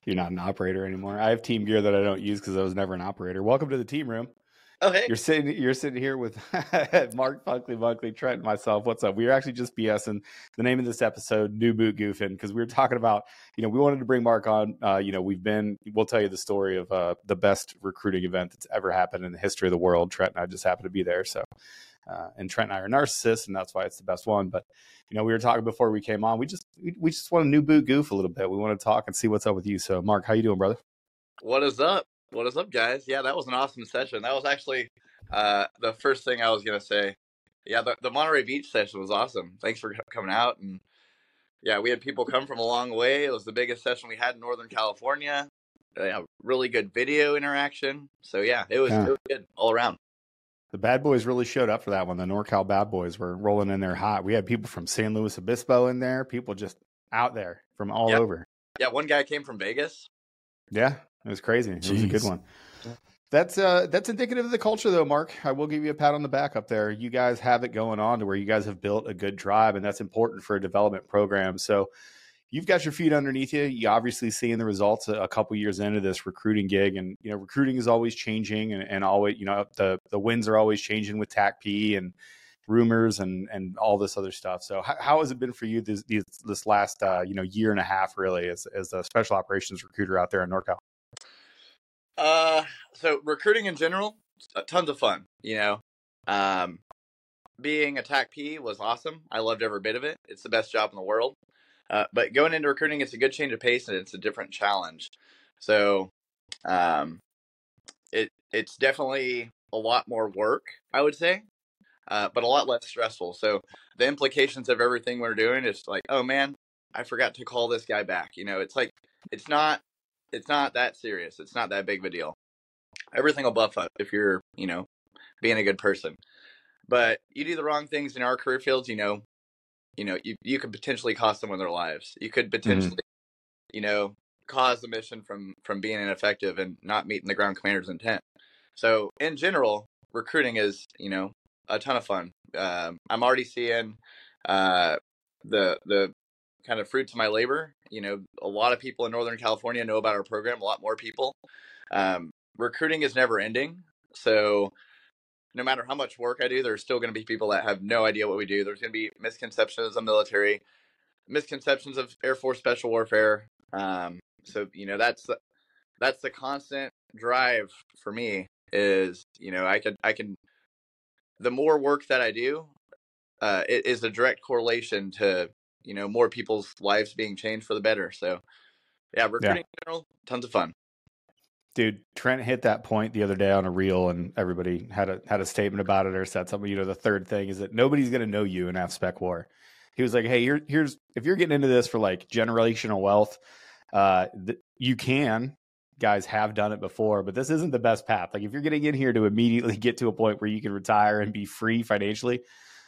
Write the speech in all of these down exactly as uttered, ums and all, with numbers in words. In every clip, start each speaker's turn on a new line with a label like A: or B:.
A: You're not an operator anymore. I have team gear that I don't use because I was never an operator. Welcome to the team room.
B: Oh, hey.
A: You're sitting you're sitting here with Mark Funkley, Bunkley, Trent, and myself. What's up? We were actually just BSing. The name of this episode, New Boot Goofing, because we were talking about, you know, we wanted to bring Mark on. Uh, you know, we've been, we'll tell you the story of uh, the best recruiting event that's ever happened in the history of the world. Trent and I just happened to be there. So, uh, and Trent and I are narcissists, and that's why it's the best one. But, you know, we were talking before we came on. We just, we, we just want a new boot goof a little bit. We want to talk and see what's up with you. So, Mark, how you doing, brother?
B: What is up? What is up, guys? Yeah, that was an awesome session. That was actually uh, the first thing I was going to say. Yeah, the, the Monterey Beach session was awesome. Thanks for coming out. And yeah, we had people come from a long way. It was the biggest session we had in Northern California. Uh, yeah, really good video interaction. So yeah, it was,
A: Yeah.
B: it was good all around.
A: The bad boys really showed up for that one. The NorCal bad boys were rolling in there hot. We had people from San Luis Obispo in there, people just out there from all
B: Yeah.
A: over.
B: Yeah, one guy came from Vegas.
A: Yeah, it was crazy. It was a good
C: Jeez.
A: one. That's uh that's indicative of the culture though, Mark. I will give you a pat on the back up there. You guys have it going on to where you guys have built a good tribe, and that's important for a development program. So you've got your feet underneath you. You obviously seeing the results a, a couple years into this recruiting gig, and you know recruiting is always changing, and, and always you know the the winds are always changing with T A C P and rumors and and all this other stuff. So how, how has it been for you this this, this last uh, you know year and a half really as as a special operations recruiter out there in NorCal?
B: Uh, so recruiting in general, uh, tons of fun, you know. Um, being a T A C P was awesome. I loved every bit of it. It's the best job in the world. Uh, but going into recruiting, it's a good change of pace and it's a different challenge. So, um, it it's definitely a lot more work, I would say, uh, but a lot less stressful. So the implications of everything we're doing is like, oh man, I forgot to call this guy back. You know, it's like it's not it's not that serious. It's not that big of a deal. Everything will buff up if you're, you know, being a good person. But you do the wrong things in our career fields, you know, you know, you, you could potentially cost someone their lives. You could potentially, mm-hmm. you know, cause the mission from, from being ineffective and not meeting the ground commander's intent. So in general, recruiting is, you know, a ton of fun. Um, I'm already seeing uh, the the kind of fruits of my labor. You know, a lot of people in Northern California know about our program, a lot more people. Um, recruiting is never ending. So no matter how much work I do, there's still going to be people that have no idea what we do. There's going to be misconceptions of military, misconceptions of Air Force Special Warfare. Um, so, you know, that's the, that's the constant drive for me is, you know, I can, I can, the more work that I do, uh, it is a direct correlation to, you know, more people's lives being changed for the better. So yeah, recruiting yeah. in general, tons of fun.
A: Dude, Trent hit that point the other day on a reel, and everybody had a had a statement about it or said something. You know, the third thing is that nobody's going to know you in AFSPEC war. He was like, "Hey, here, here's if you're getting into this for like generational wealth, uh, th- you can. Guys have done it before, but this isn't the best path. Like, if you're getting in here to immediately get to a point where you can retire and be free financially,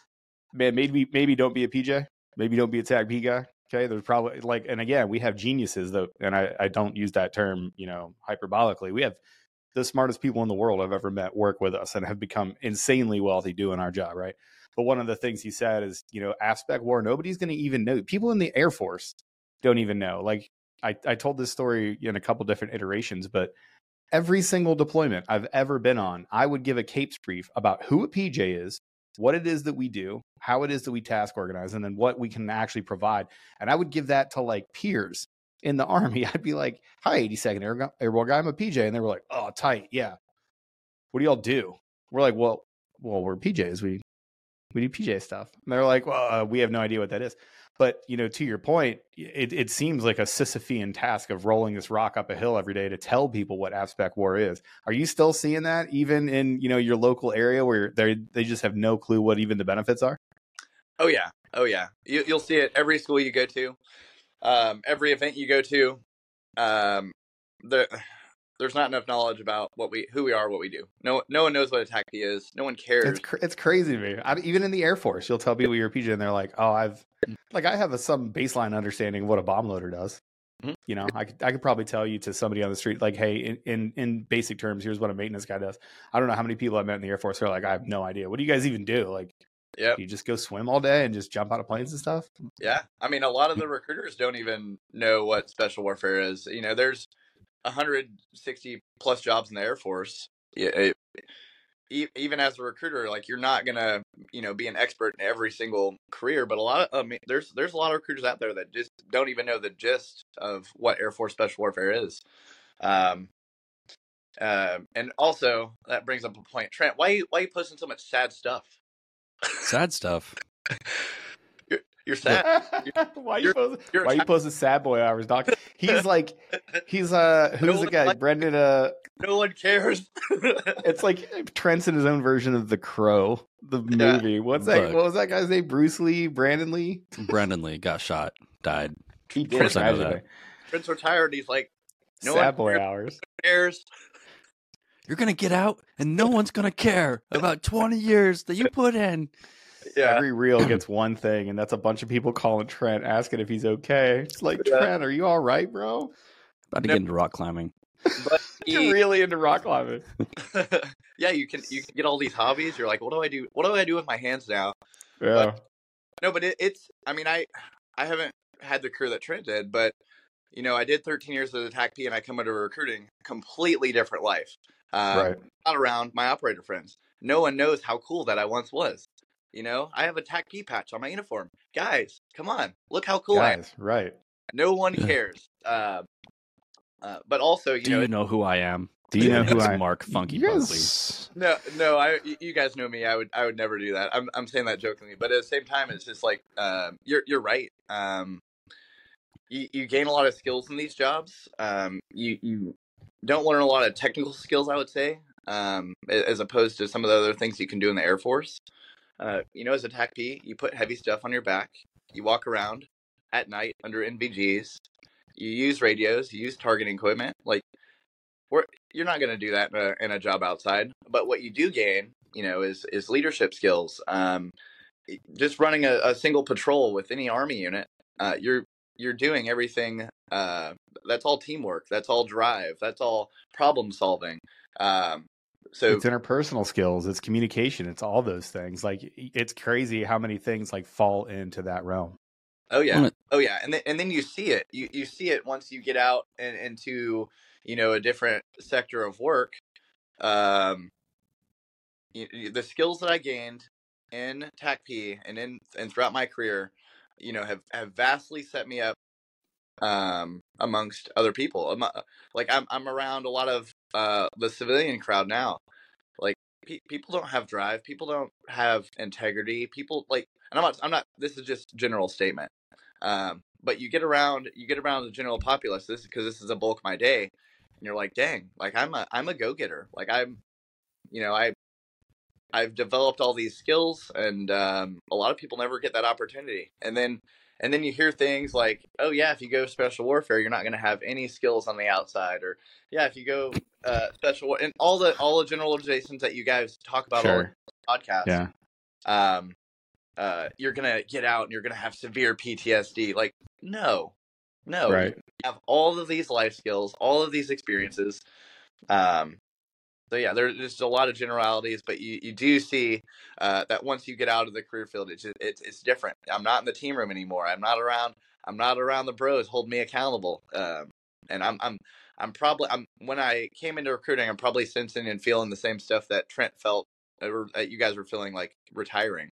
A: man, maybe maybe don't be a P J, maybe don't be a T A C P guy." Okay, there's probably like, and again, we have geniuses though, and I, I don't use that term, you know, hyperbolically. We have the smartest people in the world I've ever met work with us and have become insanely wealthy doing our job, right? But one of the things he said is, you know, AFSPEC war, nobody's going to even know. People in the Air Force don't even know. Like, I, I told this story in a couple different iterations, but every single deployment I've ever been on, I would give a CAPES brief about who a P J is, what it is that we do, how it is that we task organize, and then what we can actually provide. And I would give that to like peers in the Army. I'd be like, hi, eighty-second Air- Airborne guy, I'm a P J. And they were like, oh, tight. Yeah. What do y'all do? We're like, well, well, we're P Js. We, we do P J stuff. And they're like, well, uh, we have no idea what that is. But, you know, to your point, it, it seems like a Sisyphean task of rolling this rock up a hill every day to tell people what AFSPEC war is. Are you still seeing that even in, you know, your local area where they they just have no clue what even the benefits are?
B: Oh, yeah. Oh, yeah. You, you'll see it every school you go to, um, every event you go to. Um, the, there's not enough knowledge about what we, who we are, what we do. No, no one knows what a T A C P is. No one cares.
A: It's cr- it's crazy to me. I, even in the Air Force, you'll tell people you're a P J, and they're like, "Oh, I've like I have a, some baseline understanding of what a bomb loader does." Mm-hmm. You know, I could I could probably tell you to somebody on the street, like, "Hey, in, in in basic terms, here's what a maintenance guy does." I don't know how many people I've met in the Air Force who are like, "I have no idea. What do you guys even do?" Like,
B: Yep.
A: You just go swim all day and just jump out of planes and stuff.
B: Yeah. I mean, a lot of the recruiters don't even know what special warfare is. You know, there's one hundred sixty plus jobs in the Air Force. Yeah, it, even as a recruiter, like you're not gonna, you know, be an expert in every single career. But a lot of, I mean, there's there's a lot of recruiters out there that just don't even know the gist of what Air Force special warfare is. Um, uh, and also that brings up a point, Trent. Why you why you posting so much sad stuff?
C: Sad stuff.
B: You're, you're sad.
A: why you
B: you're,
A: post,
B: you're
A: why you posting sad boy hours, Doc? He's like, he's uh, who's
B: No
A: the guy?
B: one-
A: Brendan. Uh,
B: No one cares.
A: it's like Trent's in his own version of The Crow, the
B: Yeah.
A: movie. What's that?
C: Look.
A: What was that guy's name? Bruce Lee, Brandon Lee.
C: Brandon Lee got shot, died.
A: He
C: Of course
A: did
C: I know
A: tragically.
B: Prince retired. He's like, no
A: sad
B: one
A: boy
B: cares.
A: hours.
B: cares.
C: You're gonna get out, and no one's gonna care about twenty years that you put in.
B: Yeah.
A: Every reel gets one thing, and that's a bunch of people calling Trent asking if he's okay. It's like,
B: Yeah.
A: Trent, are you all right, bro?
C: About to
B: No.
C: get into rock climbing.
B: But
A: You're
B: he,
A: really into rock climbing.
B: yeah, you can you can get all these hobbies. You're like, what do I do? What do I do with my hands now?
A: Yeah.
B: No, but it, it's. I mean, I I haven't had the career that Trent did, but you know, I did thirteen years as a TAC P, and I come into recruiting, completely different life. Um,
A: Right.
B: Not around my operator friends. No one knows how cool that I once was. You know, I have a TAC P patch on my uniform. Guys, come on, look how cool I am.
A: Guys, right.
B: No one cares. Uh, uh, but also, you
C: Do
B: know,
C: you know who I am?
A: Do you know who
C: It's
A: I
C: Mark Funky Buzzley.
A: Yes.
B: No, no, I you guys know me. I would I would never do that. I'm I'm saying that jokingly, but at the same time, it's just like um, you're you're right. Um, you you gain a lot of skills in these jobs. Um, you you don't learn a lot of technical skills, I would say, um, as opposed to some of the other things you can do in the Air Force. Uh, you know, as a TAC P, you put heavy stuff on your back. You walk around at night under N V Gs. You use radios. You use targeting equipment. Like, we're, you're not going to do that in a, in a job outside. But what you do gain, you know, is is leadership skills. Um, just running a, a single patrol with any Army unit, uh, you're you're doing everything. Uh, that's all teamwork. That's all drive. That's all problem solving. Um, so
A: It's interpersonal skills, it's communication, it's all those things. Like, it's crazy how many things like fall into that realm.
B: Oh yeah,
C: Well,
B: oh yeah, and then and then you see it. You you see it once you get out and into you know a different sector of work. Um, you, you- the skills that I gained in TAC P and in and throughout my career, you know, have have vastly set me up um amongst other people. I'm, uh, like I'm I'm around a lot of uh the civilian crowd now. Like pe- people don't have drive. People don't have integrity. People like, and I'm not. I'm not. This is just general statement. Um, but you get around. You get around the general populace. This because this is a bulk of my day, and you're like, dang, like I'm a I'm a go getter. Like I'm, you know, I I've developed all these skills, and um, a lot of people never get that opportunity. And then and then you hear things like, oh yeah, if you go special warfare, you're not going to have any skills on the outside, or yeah, if you go uh, special war- and all the all the generalizations that you guys talk about
A: Sure.
B: all the podcasts.
A: Yeah.
B: Um, uh, you're gonna get out and you're gonna have severe P T S D. Like, no, no,
A: Right.
B: you have all of these life skills, all of these experiences. Um, so yeah, there's just a lot of generalities, but you, you do see uh, that once you get out of the career field, it's just, it's it's different. I'm not in the team room anymore. I'm not around. I'm not around the bros holding me accountable. Um, and I'm I'm I'm probably I'm when I came into recruiting, I'm probably sensing and feeling the same stuff that Trent felt, or that you guys were feeling, like retiring.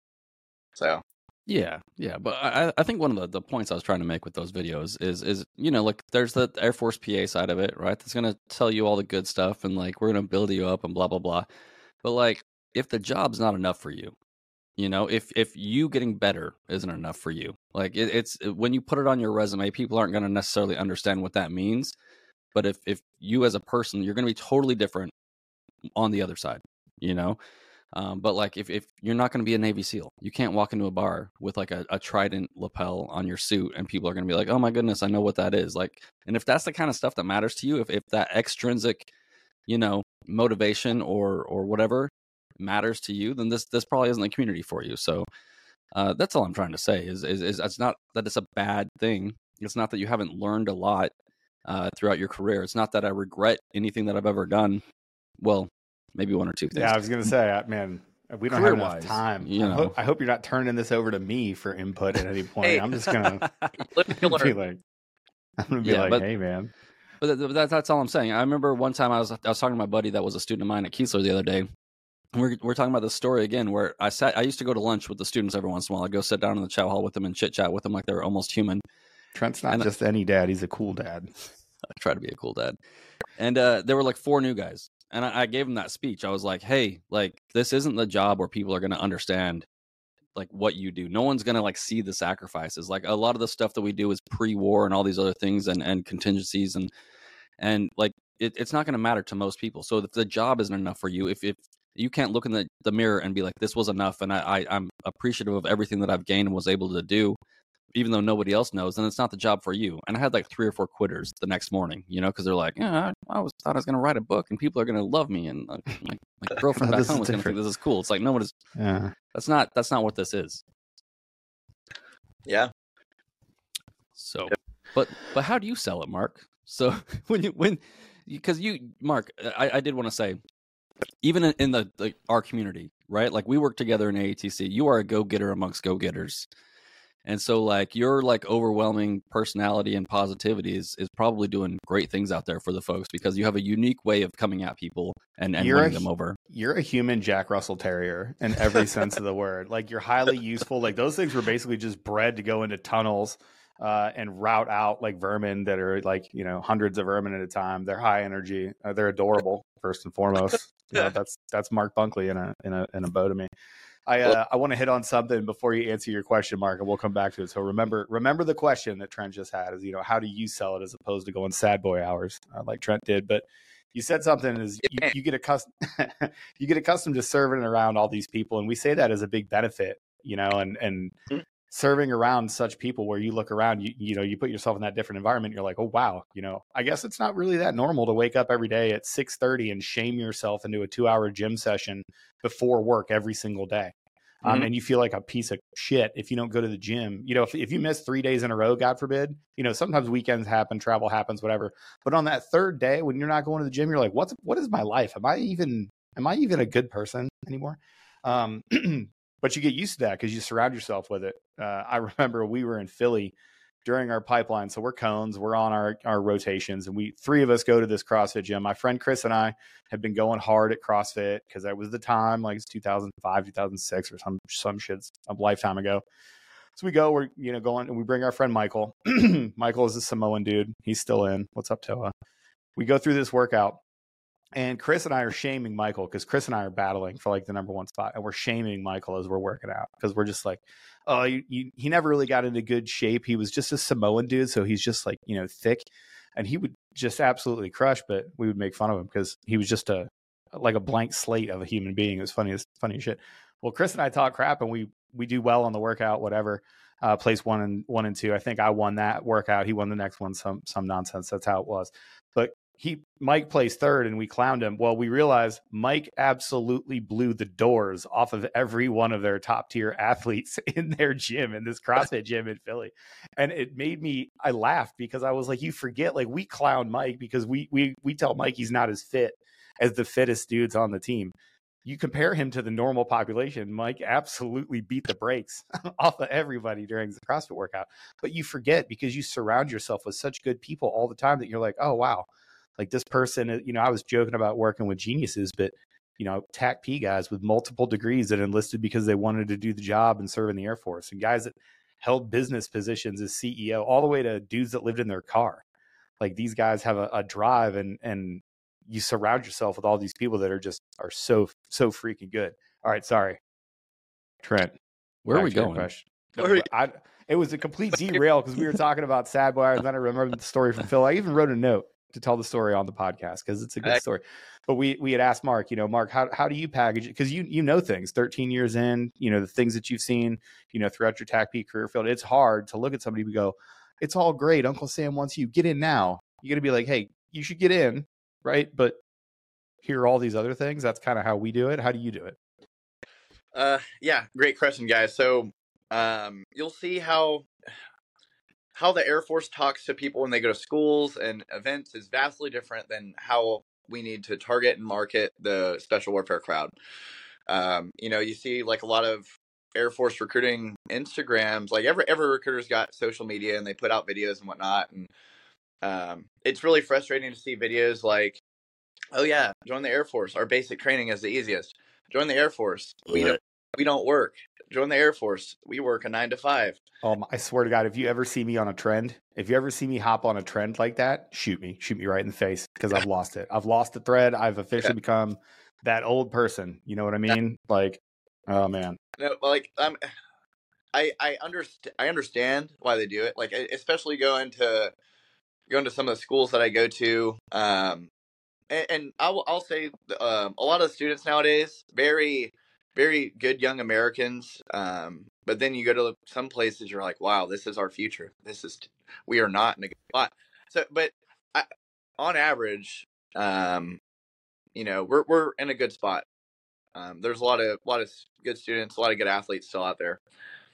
B: So
C: Yeah, yeah, but I, I think one of the, the points I was trying to make with those videos is is you know like there's the Air Force P A side of it, right? That's gonna tell you all the good stuff and like we're gonna build you up and blah blah blah. But like if the job's not enough for you, you know, if if you getting better isn't enough for you, like it, it's when you put it on your resume, people aren't gonna necessarily understand what that means. But if if you as a person, you're gonna be totally different on the other side, you know. Um, but like if, if you're not going to be a Navy SEAL, you can't walk into a bar with like a, a Trident lapel on your suit and people are going to be like, oh my goodness, I know what that is. Like, and if that's the kind of stuff that matters to you, if, if that extrinsic, you know, motivation or, or whatever matters to you, then this, this probably isn't the community for you. So, uh, that's all I'm trying to say is, is, is it's not that it's a bad thing. It's not that you haven't learned a lot, uh, throughout your career. It's not that I regret anything that I've ever done. Well, maybe one or two things.
A: Yeah, I was gonna say, uh, man, We don't have enough
C: Career-wise,
A: time.
C: you
A: I,
C: know.
A: hope, I hope you're not turning this over to me for input at any point.
B: Hey.
A: I'm just gonna
B: Let me
A: be
B: learn.
A: like, I'm gonna be
C: Yeah,
A: like,
C: but-
A: hey man.
C: But that, that, that's all I'm saying. I remember one time I was I was talking to my buddy that was a student of mine at Keesler the other day. And we're we're talking about this story again where I sat. I used to go to lunch with the students every once in a while. I'd go sit down in the chow hall with them and chit chat with them like they were almost human.
A: Trent's not
C: And-
A: just any dad; he's a cool dad.
C: I try to be a cool dad. And uh, there were like four new guys, and I, I gave them that speech. I was like, "Hey, like this isn't the job where people are going to understand like what you do. No one's going to like see the sacrifices. Like a lot of the stuff that we do is pre-war and all these other things and and contingencies and and like it, it's not going to matter to most people. So if the job isn't enough for you, if if you can't look in the, the mirror and be like, this was enough, and I, I I'm appreciative of everything that I've gained and was able to do, even though nobody else knows, then it's not the job for you. And I had like three or four quitters the next morning, you know, because they're like, yeah, I, I was thought I was going to write a book and people are going to love me, and uh, my, my girlfriend
A: No,
C: back
A: this
C: home
A: is
C: was going to think
A: different.
C: this is cool. It's like no one is.
A: Yeah.
C: That's not that's not what this is.
B: Yeah.
C: So, but but how do you sell it, Mark? So when you when because you Mark, I, I did want to say, even in, in the like our community, right? Like we work together in A A T C. You are a go getter amongst go getters, and so like your like overwhelming personality and positivity is is probably doing great things out there for the folks because you have a unique way of coming at people and and
A: You're
C: winning
A: a-
C: them over.
A: You're a human Jack Russell Terrier in every sense of the word. Like you're highly useful. Like those things were basically just bred to go into tunnels uh, and route out like vermin that are like, you know, hundreds of vermin at a time. They're high energy. Uh, they're adorable first and foremost. You know, that's that's Mark Bunkley in a in a in a bow to me. I uh, I want to hit on something before you answer your question, Mark, and we'll come back to it. So remember remember the question that Trent just had is, you know, how do you sell it as opposed to going sad boy hours uh, like Trent did? But you said something is you, you get accustomed you get accustomed to serving around all these people, and we say that as a big benefit, you know, and and
B: Mhm.
A: serving around such people where you look around, you you know, you put yourself in that different environment, you're like, oh wow, you know, I guess it's not really that normal to wake up every day at six thirty and shame yourself into a two hour gym session before work every single day. Um,
B: Mhm.
A: and you feel like a piece of shit if you don't go to the gym. You know, if, if you miss three days in a row, God forbid, you know, sometimes weekends happen, travel happens, whatever. But on that third day, when you're not going to the gym, you're like, what's, what is my life? Am I even, am I even a good person anymore? Um, but you get used to that because you surround yourself with it. Uh, I remember we were in Philly during our pipeline. So we're cones, we're on our, our rotations, and we, three of us go to this CrossFit gym. My friend Chris and I have been going hard at CrossFit because that was the time, like it's two thousand five, two thousand six or some, some shit's a lifetime ago. So we go, we're, you know, going and we bring our friend Michael. Michael is a Samoan dude. He's still in. What's up, Toa? We go through this workout. And Chris and I are shaming Michael because Chris and I are battling for like the number one spot. And we're shaming Michael as we're working out because we're just like, oh, you, you, he never really got into good shape. He was just a Samoan dude. So he's just like, you know, thick. And he would just absolutely crush, but we would make fun of him because he was just a like a blank slate of a human being. It was funny as funny as shit. Well, Chris and I talk crap and we we do well on the workout, whatever. Uh, place one and one and two. I think I won that workout. He won the next one. Some some nonsense. That's how it was. But he Mike placed third and we clowned him. Well, we realized Mike absolutely blew the doors off of every one of their top tier athletes in their gym, in this CrossFit gym in Philly. And it made me, I laughed because I was like, you forget, like we clown Mike because we we we tell Mike he's not as fit as the fittest dudes on the team. You compare him to the normal population, Mike absolutely beat the brakes off of everybody during the CrossFit workout. But you forget because you surround yourself with such good people all the time that you're like, oh, wow. Like this person, you know, I was joking about working with geniuses, but, you know, T A C P guys with multiple degrees that enlisted because they wanted to do the job and serve in the Air Force, and guys that held business positions as C E O, all the way to dudes that lived in their car. Like these guys have a, a drive, and, and you surround yourself with all these people that are just, are so, so freaking good. All right. Sorry, Trent.
C: Where are
A: back
C: we
A: to your
C: going?
A: question.
B: Where are we-
A: I, it was a complete derail because we were talking about sad boy hours, and then I remembered the story from Phil. I even wrote a note to tell the story on the podcast because it's a good
B: I-
A: story. But we we had asked Mark, you know, Mark, how how do you package it? Because you you know things, thirteen years in, you know, the things that you've seen, you know, throughout your T A C P career field. It's hard to look at somebody and go, it's all great. Uncle Sam wants you, get in now. You got to be like, hey, you should get in, right? But here are all these other things. That's kind of how we do it. How do you do it?
B: Uh, yeah, great question, guys. So, um, you'll see how how the Air Force talks to people when they go to schools and events is vastly different than how we need to target and market the special warfare crowd. Um, you know, you see like a lot of Air Force recruiting Instagrams, like every every recruiter's got social media and they put out videos and whatnot. And um, it's really frustrating to see videos like, oh yeah, join the Air Force. Our basic training is the easiest. Join the Air Force. We don't we don't work. Join the Air Force. We work a nine to five.
A: Um, I swear to God, if you ever see me on a trend, if you ever see me hop on a trend like that, shoot me, shoot me right in the face because I've lost it. I've lost the thread. I've officially
B: Yeah.
A: become that old person. You know what I mean? Like, oh man.
B: No, like I'm, I I understand. I understand why they do it. Like especially going to going to some of the schools that I go to. Um, and, and I'll I'll say um, a lot of the students nowadays very very good young Americans. Um, but then you go to some places, you're like, wow, this is our future. This is we are not in a good spot. So, but I, on average, um, you know, we're we're in a good spot. Um, there's a lot of a lot of good students, a lot of good athletes still out there.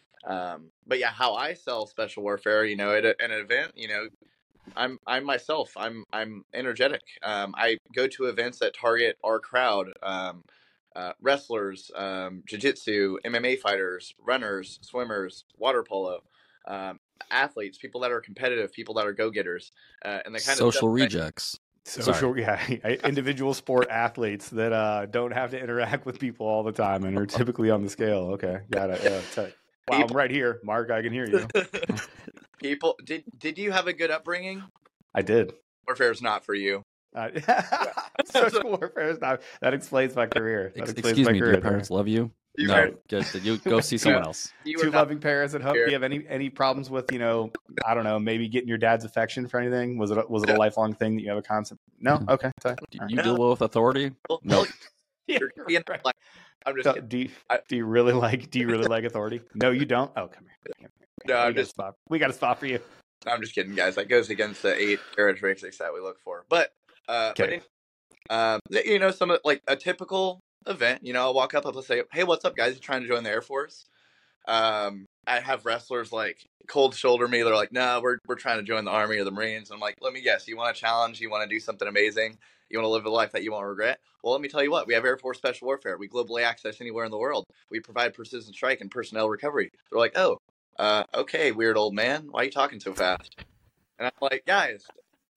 B: Um, but yeah, how I sell special warfare, you know, at, a, at an event, you know, I'm I'm myself. I'm I'm energetic. Um, I go to events that target our crowd: um, uh, wrestlers, um, jiu-jitsu, M M A fighters, runners, swimmers, water polo, um, athletes, people that are competitive, people that are go-getters, uh, and the kind
C: Social
B: of stuff
C: rejects.
A: Social, yeah, individual sport athletes that uh, don't have to interact with people all the time and are typically on the scale. Okay, got it. Yeah, tech. Wow, I'm right here, Mark. I can hear you.
B: People, did did you have a good upbringing?
A: I did.
B: Warfare is not for you.
A: Uh, social warfare is not. That explains my career. That explains
C: Excuse
A: my
C: me, do
A: career
C: your
A: there.
C: parents love you?
B: You
C: no,
B: heard-
C: good. Did you go see someone else?
B: You
A: Two
B: were not-
A: loving parents at home. Do
B: here.
A: you have any any problems with, you know, I don't know, maybe getting your dad's affection for anything? Was it a, was it a
B: Yeah.
A: lifelong thing that you have a concept? No. Okay. Sorry.
C: Do
A: All
C: you
A: right.
B: No.
C: deal well with authority?
B: Well,
C: No.
B: well,
A: Yeah,
B: you're being
A: right.
B: like, I'm just
A: So,
B: kidding.
A: do you,
B: I-
A: do you really like do you really like authority? No, you don't. Oh, come here. Come here.
B: No,
A: we
B: I'm
A: got a
B: just
A: spot. We got a spot for you.
B: I'm just kidding, guys. That goes against the eight characteristics that we look for. But uh, but
A: Okay.
B: in, um, you know, some of like a typical event. You know, I'll walk up, I'll say, "Hey, what's up, guys? You trying to join the Air Force?" Um, I have wrestlers like cold shoulder me. They're like, "No, we're we're trying to join the Army or the Marines." I'm like, "Let me guess. You want a challenge? You want to do something amazing? You want to live a life that you won't regret?" Well, let me tell you what. We have Air Force Special Warfare. We globally access anywhere in the world. We provide precision strike and personnel recovery. They're like, "Oh, uh, okay, weird old man. Why are you talking so fast?" And I'm like, "Guys,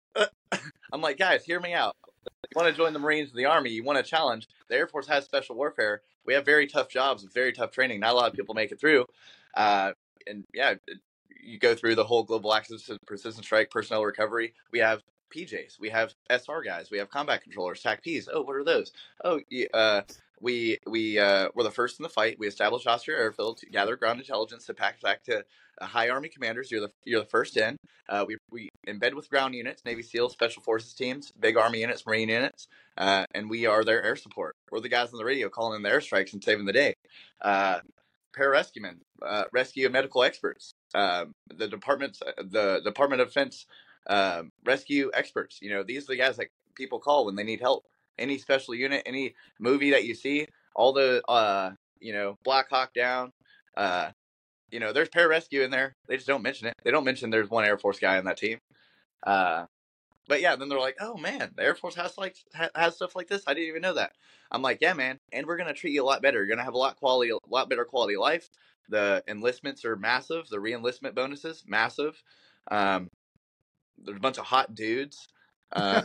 B: I'm like, guys, hear me out. You want to join the Marines and the Army? You want a challenge? The Air Force has special warfare. We have very tough jobs with very tough training. Not a lot of people make it through. Uh, and yeah, you go through the whole global access to precision strike, personnel recovery. We have P Js. We have S R guys. We have combat controllers, T A C Ps. Oh, what are those? Oh, uh, we we uh, were the first in the fight. We established Austria Airfield to gather ground intelligence to pack back to uh, high Army commanders. You're the you're the first in. Uh, we we embed with ground units, Navy SEALs, Special Forces teams, big Army units, Marine units, uh, and we are their air support. We're the guys on the radio calling in the airstrikes and saving the day. Uh, Pararescuemen, uh, rescue and medical experts, uh, the departments, the Department of Defense uh, rescue experts. You know, these are the guys that people call when they need help. Any special unit, any movie that you see, all the uh, you know, Black Hawk Down. Uh, you know, there's pararescue in there. They just don't mention it. They don't mention there's one Air Force guy on that team. Uh, but yeah, then they're like, "Oh man, the Air Force has like ha- has stuff like this. I didn't even know that." I'm like, "Yeah, man, and we're gonna treat you a lot better. You're gonna have a lot quality, a lot better quality of life. The enlistments are massive. The re-enlistment bonuses massive. Um, there's a bunch of hot dudes. Uh,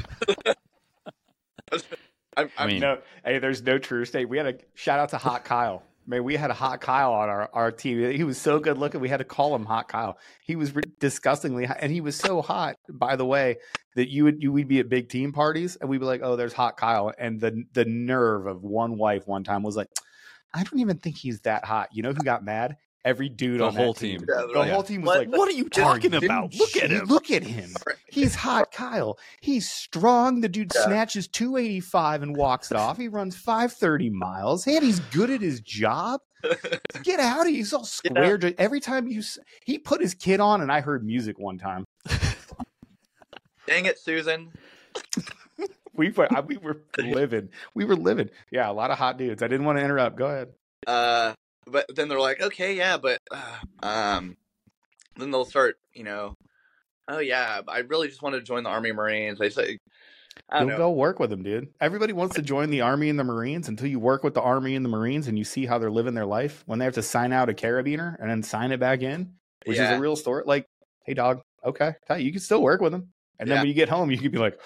B: I'm,
C: I
B: I'm,
C: mean,
A: No, hey, there's no true state. We had a shout out to Hot Kyle. Man, we had a Hot Kyle on our, our team. He was so good looking. We had to call him Hot Kyle. He was disgustingly hot, and he was so hot, by the way, that you would you we'd be at big team parties, and we'd be like, "Oh, there's Hot Kyle," and the the nerve of one wife one time was like, "I don't even think he's that hot." You know who got mad? Every dude
C: The
A: on
C: whole
A: that team.
C: team.
B: Yeah, they're
A: The
B: like,
A: whole team was
B: "What
A: like,
B: the-
A: "What are you
B: Are
A: talking
B: you
A: about? Look at him! Look at him! He's hot, Kyle. He's strong. The dude
B: Yeah.
A: snatches two eighty-five and walks it off. He runs five thirty miles. And he's good at his job. Get out of here. He's all square. Every time you, s- he put his kid on, and I heard music one time.
B: Dang it, Susan."
A: We were, I- we were living. We were living. Yeah, a lot of hot dudes. I didn't want to interrupt. Go ahead.
B: Uh, but then they're like, "Okay, yeah, but uh, um." Then they'll start, you know, "Oh yeah, I really just want to join the Army Marines." They say, I don't
A: You'll
B: know.
A: go work with them, dude. Everybody wants to join the Army and the Marines until you work with the Army and the Marines and you see how they're living their life when they have to sign out a carabiner and then sign it back in, which is a
B: Yeah.
A: real story. Like, hey, dog, okay, you can still work with them. And then
B: Yeah.
A: when you get home, you can be like,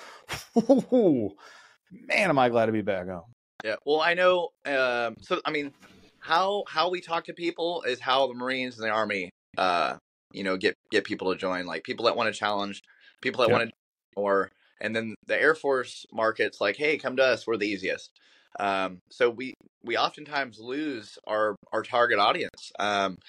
A: oh, man, am I glad to be back home.
B: Yeah. Well, I know. Um, so, I mean, how how we talk to people is how the Marines and the Army, uh, you know, get get people to join. Like people that want to challenge, people that
A: Yep.
B: want to, or and then the Air Force market's like, hey, come to us. We're the easiest. Um, so we we oftentimes lose our our target audience. Um,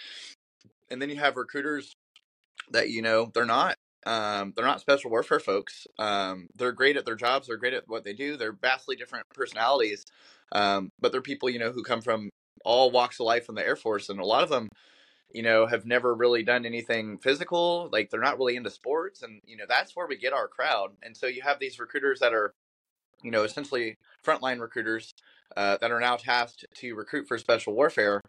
B: and then you have recruiters that you know they're not um, they're not special warfare folks. Um, they're great at their jobs. They're great at what they do. They're vastly different personalities, um, but they're people you know who come from all walks of life in the Air Force, and a lot of them, you know, have never really done anything physical. Like they're not really into sports, and you know that's where we get our crowd. And so you have these recruiters that are, you know, essentially frontline recruiters uh, that are now tasked to recruit for special warfare.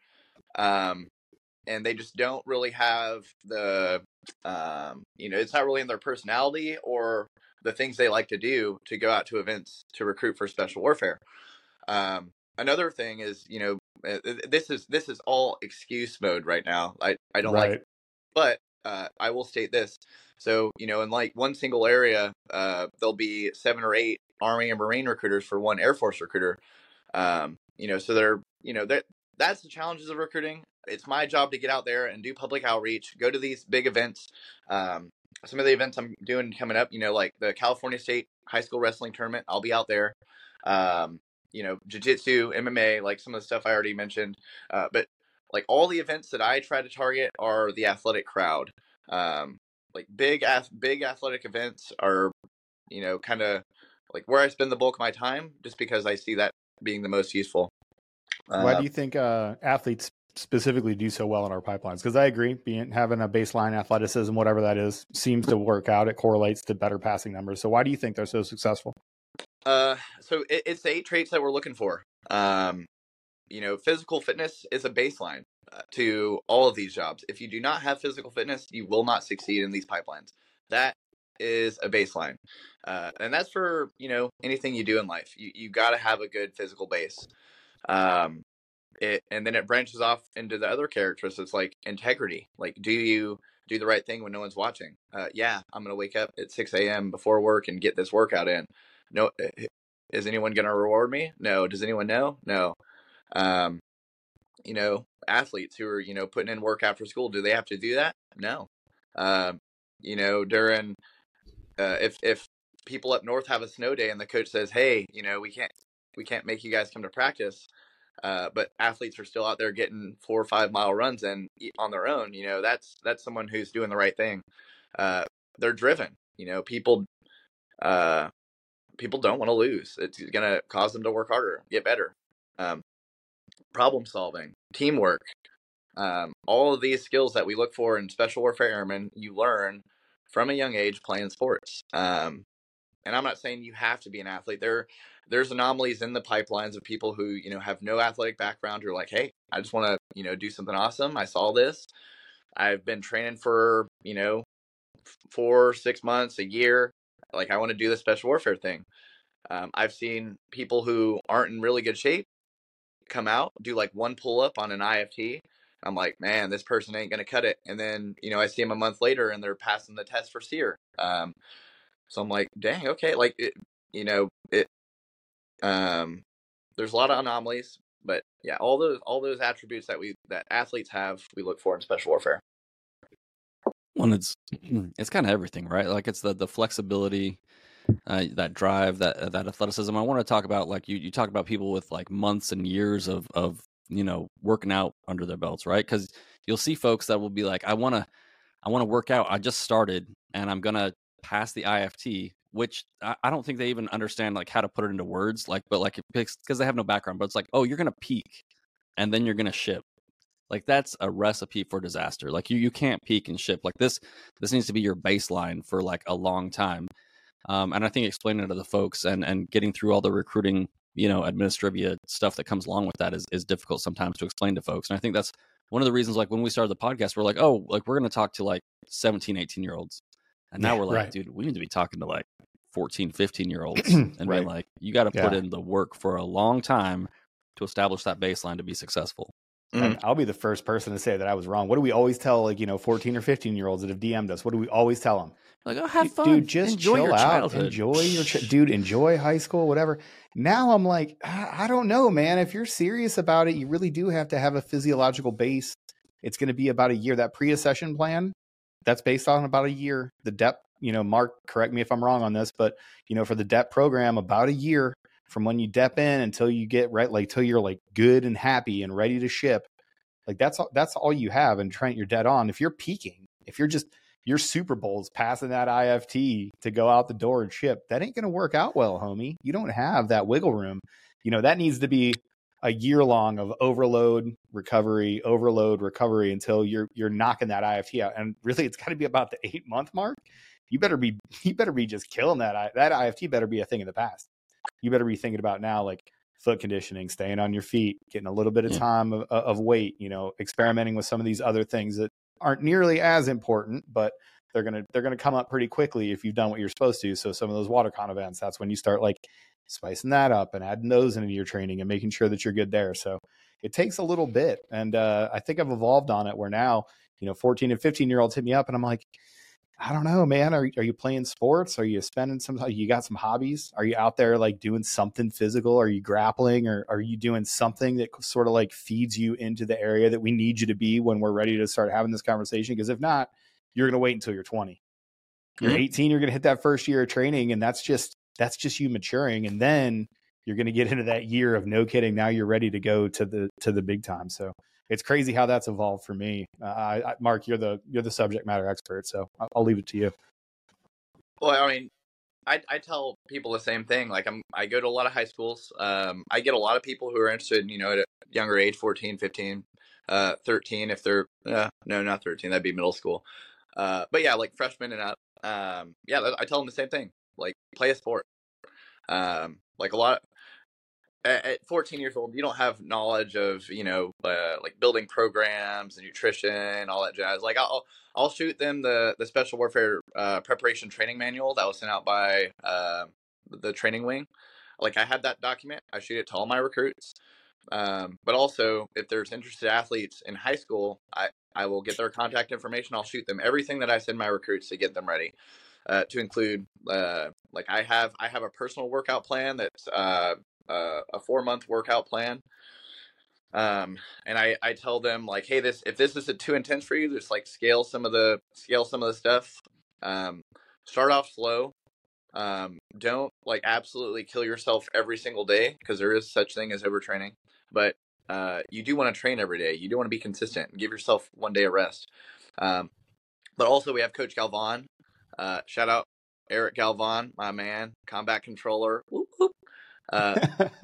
B: Um, and they just don't really have the, um, you know, it's not really in their personality or the things they like to do to go out to events to recruit for special warfare. Um, another thing is, you know, this is this is all excuse mode right now. I, I don't
A: Right.
B: like it, but uh, I will state this. So, you know, in like one single area, uh, there'll be seven or eight Army and Marine recruiters for one Air Force recruiter. Um, you know, so they're, you know, that that's the challenges of recruiting. It's my job to get out there and do public outreach, go to these big events. Um, some of the events I'm doing coming up, you know, like the California State High School Wrestling Tournament, I'll be out there. Um, you know, jiu-jitsu, M M A, like some of the stuff I already mentioned. Uh, but like all the events that I try to target are the athletic crowd. Um, like big, big athletic events are, you know, kind of like where I spend the bulk of my time, just because I see that being the most useful.
A: Why
B: Uh,
A: do you think uh, athletes specifically do so well in our pipelines? Because I agree, being having a baseline athleticism, whatever that is, seems to work out. It correlates to better passing numbers. So why do you think they're so successful?
B: Uh, so it, it's the eight traits that we're looking for. Um, you know, physical fitness is a baseline uh, to all of these jobs. If you do not have physical fitness, you will not succeed in these pipelines. That is a baseline. Uh, and that's for, you know, anything you do in life. You, you got to have a good physical base. Um, it, and then it branches off into the other characteristics like integrity. Like, do you do the right thing when no one's watching? Uh, yeah, I'm going to wake up at six a.m. before work and get this workout in. No, is anyone going to reward me? No. Does anyone know? No. Um, you know, athletes who are, you know, putting in work after school, do they have to do that? No. Um, you know, during, uh, if, if people up north have a snow day and the coach says, hey, you know, we can't, we can't make you guys come to practice. Uh, but athletes are still out there getting four or five mile runs in on their own. You know, that's, that's someone who's doing the right thing. Uh, they're driven, you know, people, uh, people don't want to lose. It's going to cause them to work harder, get better. Um, problem solving, teamwork, um, all of these skills that we look for in special warfare airmen, you learn from a young age playing sports. Um, and I'm not saying you have to be an athlete. There, there's anomalies in the pipelines of people who, you know, have no athletic background who are like, hey, I just want to, you know, do something awesome. I saw this. I've been training for, you know, four, six months, a year. Like, I want to do this special warfare thing. Um, I've seen people who aren't in really good shape come out, do like one pull up on an I F T. I'm like, man, this person ain't going to cut it. And then, you know, I see them a month later and they're passing the test for SEER. Um, so I'm like, dang, okay. Like, it, you know, it, um, there's a lot of anomalies, but yeah, all those, all those attributes that we, that athletes have, we look for in special warfare.
C: Well, it's, it's kind of everything, right? Like it's the, the flexibility, uh, that drive, that, that athleticism. I want to talk about, like you, you talk about people with like months and years of, of, you know, working out under their belts, right? Because you'll see folks that will be like, I want to, I want to work out. I just started and I'm going to pass the I F T, which I, I don't think they even understand like how to put it into words. Like, but like, because they have no background, but it's like, oh, you're going to peak and then you're going to ship. Like that's a recipe for disaster. Like you, you can't peak and ship. Like this, this needs to be your baseline for like a long time. Um, and I think explaining it to the folks and, and getting through all the recruiting, you know, administrivia stuff that comes along with that is, is difficult sometimes to explain to folks. And I think that's one of the reasons, like when we started the podcast, we're like, oh, like we're going to talk to like seventeen, eighteen year olds. And now
A: Yeah,
C: we're like,
A: right.
C: dude, we need to be talking to like fourteen, fifteen year olds and
A: Right.
C: being like, you got to put
A: Yeah.
C: in the work for a long time to establish that baseline to be successful.
A: And
B: Mhm.
A: I'll be the first person to say that I was wrong. What do we always tell, like, you know, fourteen or fifteen year olds that have D M'd us? What do we always tell them?
C: Like, oh, have fun.
A: Dude, just
C: enjoy
A: chill
C: your
A: out.
C: childhood.
A: Enjoy your, ch- dude, enjoy high school, whatever. Now I'm like, I, I don't know, man. If you're serious about it, you really do have to have a physiological base. It's going to be about a year. That pre-accession plan, that's based on about a year. The depth, you know, Mark, correct me if I'm wrong on this, but, you know, for the depth program, about a year from when you dep in until you get right, like, till you're like good and happy and ready to ship. Like that's all, that's all you have. And Trent, you're dead on. If you're peaking, if you're just, your Super Bowls passing that I F T to go out the door and ship, that ain't going to work out well, homie. You don't have that wiggle room. You know, that needs to be a year long of overload recovery, overload recovery until you're, you're knocking that I F T out. And really it's got to be about the eight month mark. You better be, you better be just killing that. That I F T better be a thing of the past. You better be thinking about now, like, foot conditioning, staying on your feet, getting a little bit of time of, of weight, you know, experimenting with some of these other things that aren't nearly as important, but they're going to, they're going to come up pretty quickly if you've done what you're supposed to. So some of those WaterCon events, that's when you start like spicing that up and adding those into your training and making sure that you're good there. So it takes a little bit. And uh, I think I've evolved on it where now, you know, fourteen and fifteen year olds hit me up and I'm like, I don't know, man. Are, are you playing sports? Are you spending some, you got some hobbies? Are you out there like doing something physical? Are you grappling or are you doing something that sort of like feeds you into the area that we need you to be when we're ready to start having this conversation? Because if not, you're going to wait until you're twenty. You're
C: Mhm.
A: eighteen, you're going to hit that first year of training. And that's just, that's just you maturing. And then you're going to get into that year of no kidding. Now you're ready to go to the, to the big time. So it's crazy how that's evolved for me. Uh, I, I, Mark, you're the you're the subject matter expert, so I'll, I'll leave it to you.
B: Well, I mean, I I tell people the same thing. Like I'm, I go to a lot of high schools. Um, I get a lot of people who are interested, you know, at a younger age, fourteen, fifteen, uh, thirteen, if they're, uh, no, not thirteen, that'd be middle school. Uh, but yeah, like freshmen and up. Um, yeah, I tell them the same thing. Like play a sport. Um, like a lot, at fourteen years old, you don't have knowledge of, you know, uh, like building programs and nutrition, all that jazz. Like I'll, I'll shoot them the, the special warfare uh, preparation training manual that was sent out by uh, the training wing. Like I have that document. I shoot it to all my recruits. Um, but also if there's interested athletes in high school, I, I will get their contact information. I'll shoot them everything that I send my recruits to get them ready. Uh, to include, uh, like I have, I have a personal workout plan that's, uh, Uh, a four month workout plan. Um, and I, I tell them like, hey, this, if this isn't too intense for you, just like scale some of the, scale some of the stuff. Um, start off slow. Um, don't like absolutely kill yourself every single day because there is such thing as overtraining, but, uh, you do want to train every day. You do want to be consistent and give yourself one day of rest. Um, but also we have Coach Galvan, uh, shout out Eric Galvan, my man, combat controller. Whoop, whoop. Uh,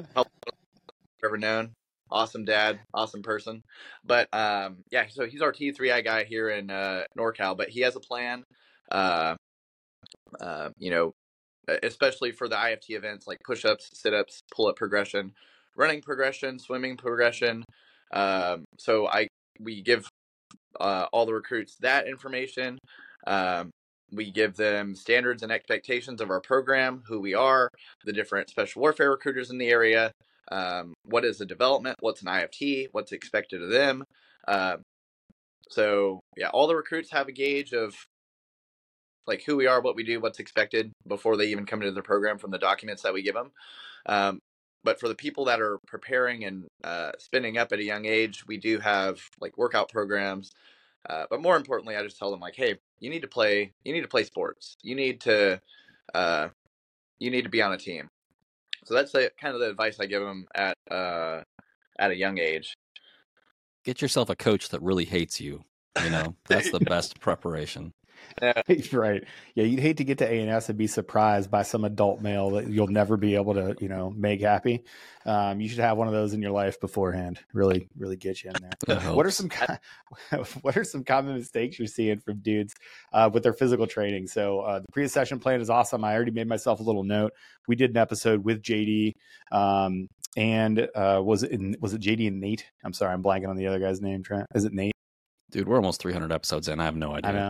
B: ever known. Awesome dad, awesome person. But um, yeah, so he's our T three I guy here in uh, NorCal, but he has a plan, uh, uh, you know, especially for the I F T events like push-ups, sit-ups, pull-up progression, running progression, swimming progression. Um, so I we give uh, all the recruits that information. Um, we give them standards and expectations of our program, who we are, the different special warfare recruiters in the area. Um, what is the development? What's an I F T? What's expected of them? Uh, so yeah, all the recruits have a gauge of like who we are, what we do, what's expected before they even come into the program from the documents that we give them. Um, but for the people that are preparing and uh, spending up at a young age, we do have like workout programs. Uh, but more importantly, I just tell them like, hey, you need to play, you need to play sports. You need to, uh, you need to be on a team. So that's the kind of the advice I give them at, uh, at a young age.
C: Get yourself a coach that really hates you. You know, that's the best preparation.
B: Yeah.
A: Right. Yeah. You'd hate to get to A and S and be surprised by some adult male that you'll never be able to, you know, make happy. Um, you should have one of those in your life beforehand. Really, really get you in there. What are some, what are some common mistakes you're seeing from dudes uh, with their physical training? So uh, the pre-accession plan is awesome. I already made myself a little note. We did an episode with J D um, and uh, was it, in, was it J D and Nate? I'm sorry. I'm blanking on the other guy's name. Trent. Is it Nate?
C: Dude, we're almost three hundred episodes in. I have no idea.
A: I know.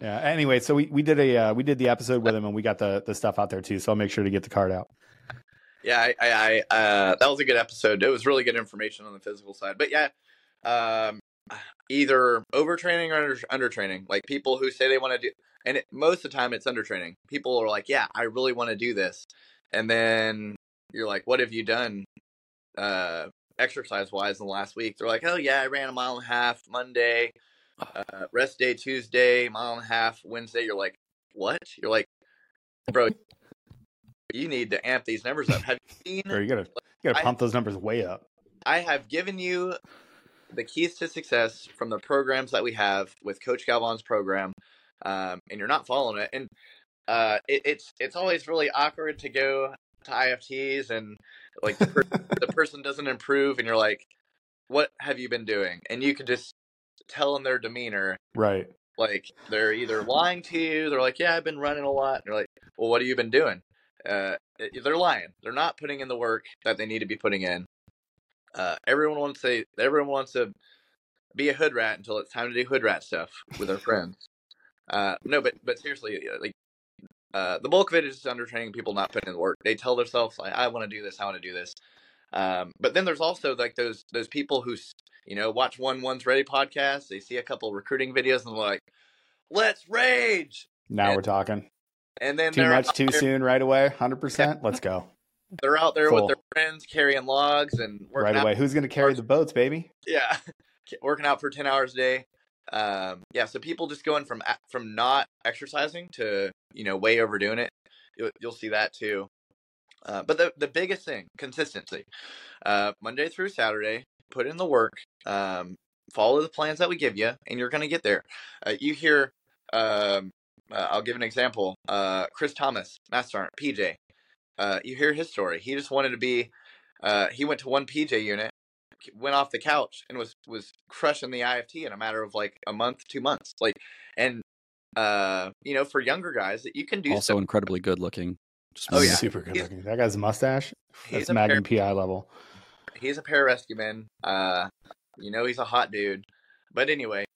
A: Yeah. Anyway, so we, we did a uh, we did the episode with him, and we got the the stuff out there too. So I'll make sure to get the card out.
B: Yeah, I, I, I uh, that was a good episode. It was really good information on the physical side. But yeah, um, either overtraining or under, undertraining. Like people who say they want to do, and it, most of the time it's undertraining. People are like, "Yeah, I really want to do this," and then you're like, "What have you done, uh, exercise wise in the last week?" They're like, "Oh yeah, I ran a mile and a half Monday, uh, rest day Tuesday, mile and a half Wednesday." You're like, "What?" You're like, "Bro, you need to amp these numbers up." Have you seen?
A: Or you gotta you gotta
B: I-
A: pump those numbers way up.
B: I have given you the keys to success from the programs that we have with Coach Galvan's program, um, and you're not following it. And uh, it, it's it's always really awkward to go to I F Ts and like the, per- the person doesn't improve, and you're like, "What have you been doing?" And you can just tell in their demeanor,
A: Right.
B: like they're either lying to you, they're like, "Yeah, I've been running a lot." And you're like, "Well, what have you been doing?" Uh, they're lying. They're not putting in the work that they need to be putting in. Uh, everyone wants to. Everyone wants to be a hood rat until it's time to do hood rat stuff with their friends. Uh, no, but but seriously, like uh, the bulk of it is just undertraining, people not putting in the work. They tell themselves like, "I want to do this. I want to do this." Um, but then there's also like those those people who you know watch One One's Ready podcast. They see a couple recruiting videos and they're like, "Let's rage."
A: Now
B: and,
A: we're talking.
B: And then
A: Too
B: they're
A: much
B: out
A: too
B: there,
A: soon right away. one hundred percent. Let's go.
B: They're out there
A: Full.
B: with their friends carrying logs and working
A: Right
B: out.
A: away. Who's gonna carry the boats, baby?
B: Yeah, working out for ten hours a day. Um, yeah, so people just going from from not exercising to you know way overdoing it. You'll, you'll see that too. Uh, but the the biggest thing, consistency. Uh, Monday through Saturday, put in the work. Um, follow the plans that we give you, and you're going to get there. Uh, you hear. Um, uh, I'll give an example. Uh, Chris Thomas, Master Sergeant, P J. Uh, you hear his story. He just wanted to be. Uh, he went to one P J unit, went off the couch, and was was crushing the I F T in a matter of like a month, two months. Like, and uh, you know, for younger guys, that you can do.
C: Also
B: stuff.
C: incredibly good looking.
B: Just oh yeah,
A: super good looking. That guy's mustache. That's
B: a
A: Magnum
B: par-
A: P I level.
B: He's a pararescue man. Uh, you know, he's a hot dude. But anyway,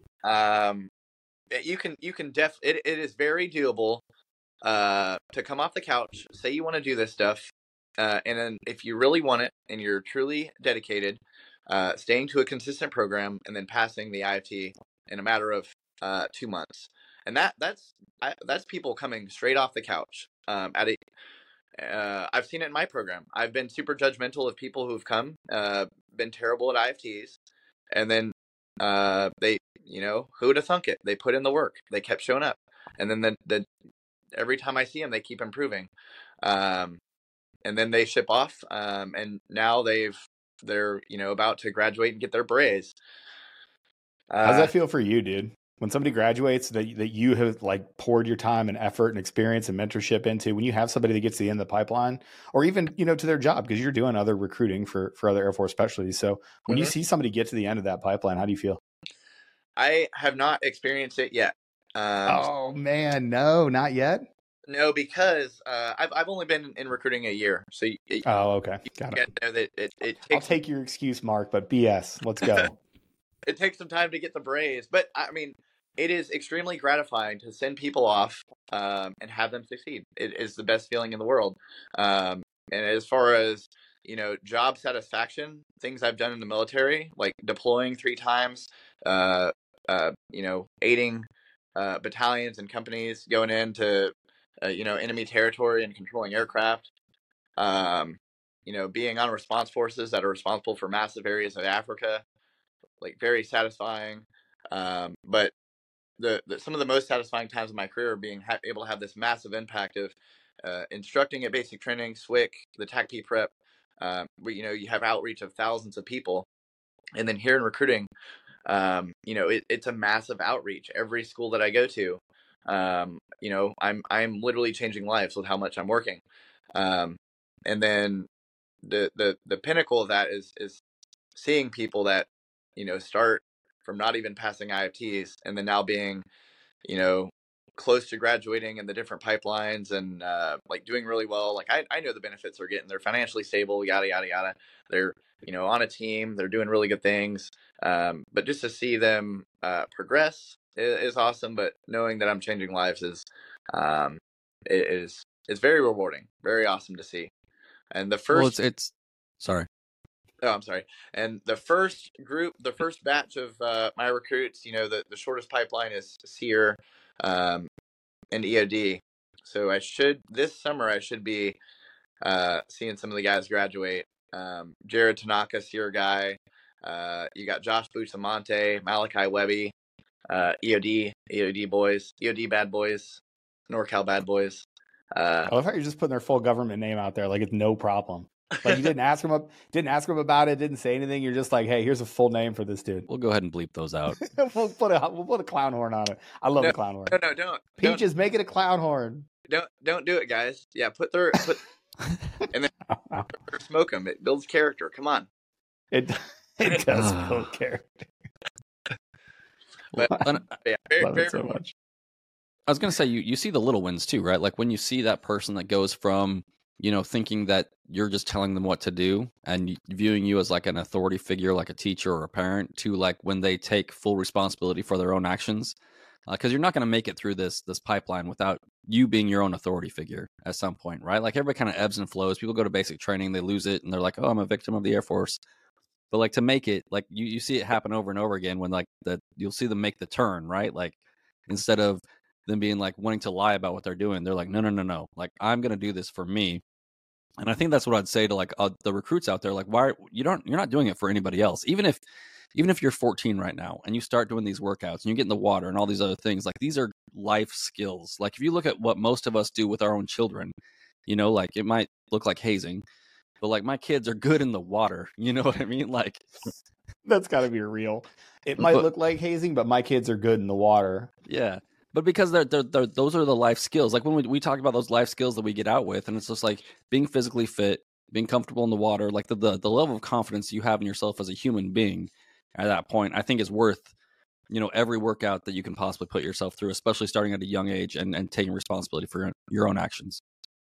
B: um, you can you can def. It it is very doable. Uh, to come off the couch, say you want to do this stuff, uh, and then if you really want it and you're truly dedicated, uh, staying to a consistent program and then passing the I F T in a matter of uh, two months, and that that's I, that's people coming straight off the couch. Um, at a, uh, I've seen it in my program. I've been super judgmental of people who've come, uh, been terrible at I F Ts, and then uh, they, you know, who would have thunk it? They put in the work. They kept showing up, and then the the every time I see them, they keep improving. Um, and then they ship off. Um, and now they've, they're, you know, about to graduate and get their berets. Uh,
A: How's that feel for you, dude? When somebody graduates that, that you have like poured your time and effort and experience and mentorship into, when you have somebody that gets to the end of the pipeline or even, you know, to their job, because you're doing other recruiting for, for other Air Force specialties. So when mm-hmm. you see somebody get to the end of that pipeline, how do you feel?
B: I have not experienced it yet.
A: Um, oh man, no, not yet.
B: No, because uh, I've I've only been in recruiting a year, so you,
A: oh okay, got it.
B: Know that it, it takes
A: I'll take your excuse, Mark, but B S. Let's go.
B: It takes some time to get the berets, but I mean, it is extremely gratifying to send people off um, and have them succeed. It is the best feeling in the world. Um, and as far as you know, job satisfaction, things I've done in the military, like deploying three times, uh, uh, you know, aiding. Uh, battalions and companies going into, uh, you know, enemy territory and controlling aircraft. Um, you know, being on response forces that are responsible for massive areas of Africa, like very satisfying. Um, but the, the some of the most satisfying times of my career are being ha- able to have this massive impact of uh, instructing at basic training, S W C, the T A C P prep, um, where you know you have outreach of thousands of people, and then here in recruiting. Um, you know, it, it's a massive outreach. Every school that I go to, um, you know, I'm I'm literally changing lives with how much I'm working. Um, and then the the the pinnacle of that is is seeing people that you know start from not even passing I F Ts and then now being, you know, close to graduating in the different pipelines and uh, like doing really well. Like I I know the benefits they're getting. They're financially stable. Yada yada yada. They're you know on a team. They're doing really good things. Um, but just to see them uh, progress is, is awesome, but knowing that I'm changing lives is um it is it's very rewarding, very awesome to see. And the first
C: Well, it's it's sorry.
B: Oh, I'm sorry. And the first group, the first batch of uh, my recruits, you know, the, the shortest pipeline is SEER um, and E O D. So I should, this summer, I should be uh, seeing some of the guys graduate. Um, Jared Tanaka, SEER guy. Uh, you got Josh Bustamante, Malachi Webby, uh, E O D, E O D boys, E O D bad boys, NorCal bad boys. Uh,
A: I love how you're just putting their full government name out there like it's no problem. Like you didn't ask him up, didn't ask him about it, didn't say anything. You're just like, hey, here's a full name for this dude.
C: We'll go ahead and bleep those out.
A: we'll put a we'll put a clown horn on it. I love
B: no,
A: the clown horn.
B: No, no, don't.
A: Peaches,
B: don't,
A: make it a clown horn.
B: Don't don't do it, guys. Yeah, put their put and then smoke them. It builds character. Come on.
A: It it does build character.
B: But, yeah, very,
A: love
B: very
A: it so much.
C: I was gonna say you you see the little wins too, right? Like when you see that person that goes from, you know, thinking that you're just telling them what to do and viewing you as like an authority figure, like a teacher or a parent, to like when they take full responsibility for their own actions. Because uh, you're not going to make it through this this pipeline without you being your own authority figure at some point, right? Like everybody kind of ebbs and flows. People go to basic training, they lose it, and they're like, "Oh, I'm a victim of the Air Force." But like to make it, like you, you see it happen over and over again when like that you'll see them make the turn, right? Like instead of them being like wanting to lie about what they're doing, they're like, "No, no, no, no! Like I'm going to do this for me." And I think that's what I'd say to like uh, the recruits out there. Like, why you don't you're not doing it for anybody else, even if. Even if you're fourteen right now and you start doing these workouts and you get in the water and all these other things, like these are life skills. Like if you look at what most of us do with our own children, you know, like it might look like hazing, but like my kids are good in the water. You know what I mean? Like
A: that's got to be real. It might
C: but,
A: look like hazing, but my kids are good in the water.
C: Yeah. But because they're, they're, they're, those are the life skills. Like when we, we talk about those life skills that we get out with, and it's just like being physically fit, being comfortable in the water, like the, the, the level of confidence you have in yourself as a human being at that point, I think is worth, you know, every workout that you can possibly put yourself through, especially starting at a young age and, and taking responsibility for your, your own actions.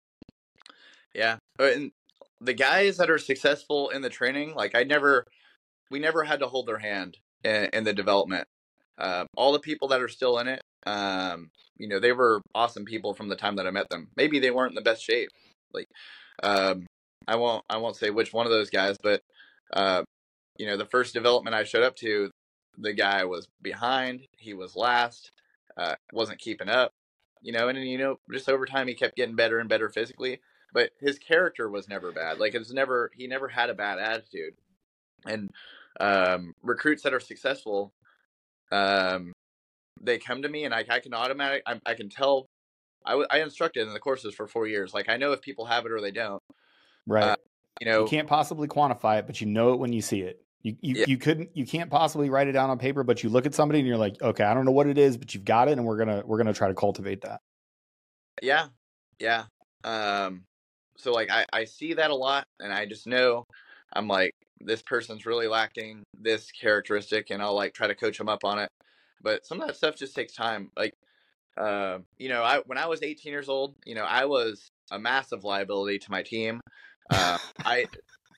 B: Yeah. And the guys that are successful in the training, like I never, we never had to hold their hand in, in the development. Um, all the people that are still in it, um, you know, they were awesome people from the time that I met them. Maybe they weren't in the best shape. Like, um, I won't, I won't say which one of those guys, but, uh, you know, the first development I showed up to, the guy was behind, he was last, uh, wasn't keeping up, you know, and, you know, just over time he kept getting better and better physically, but his character was never bad. Like, it's never, he never had a bad attitude. And um, recruits that are successful, um, they come to me and I, I can automatic, I, I can tell, I, I instructed in the courses for four years. Like, I know if people have it or they don't.
A: Right.
B: Uh, you know,
A: you can't possibly quantify it, but you know it when you see it. You you,
B: yeah.
A: you couldn't you can't possibly write it down on paper, but you look at somebody and you're like, okay, I don't know what it is, but you've got it, and we're gonna we're gonna try to cultivate that.
B: Yeah, yeah. Um, so like I, I see that a lot, and I just know I'm like, this person's really lacking this characteristic, and I'll like try to coach them up on it. But some of that stuff just takes time. Like, uh, you know, I when I was eighteen years old, you know, I was a massive liability to my team. Uh, I.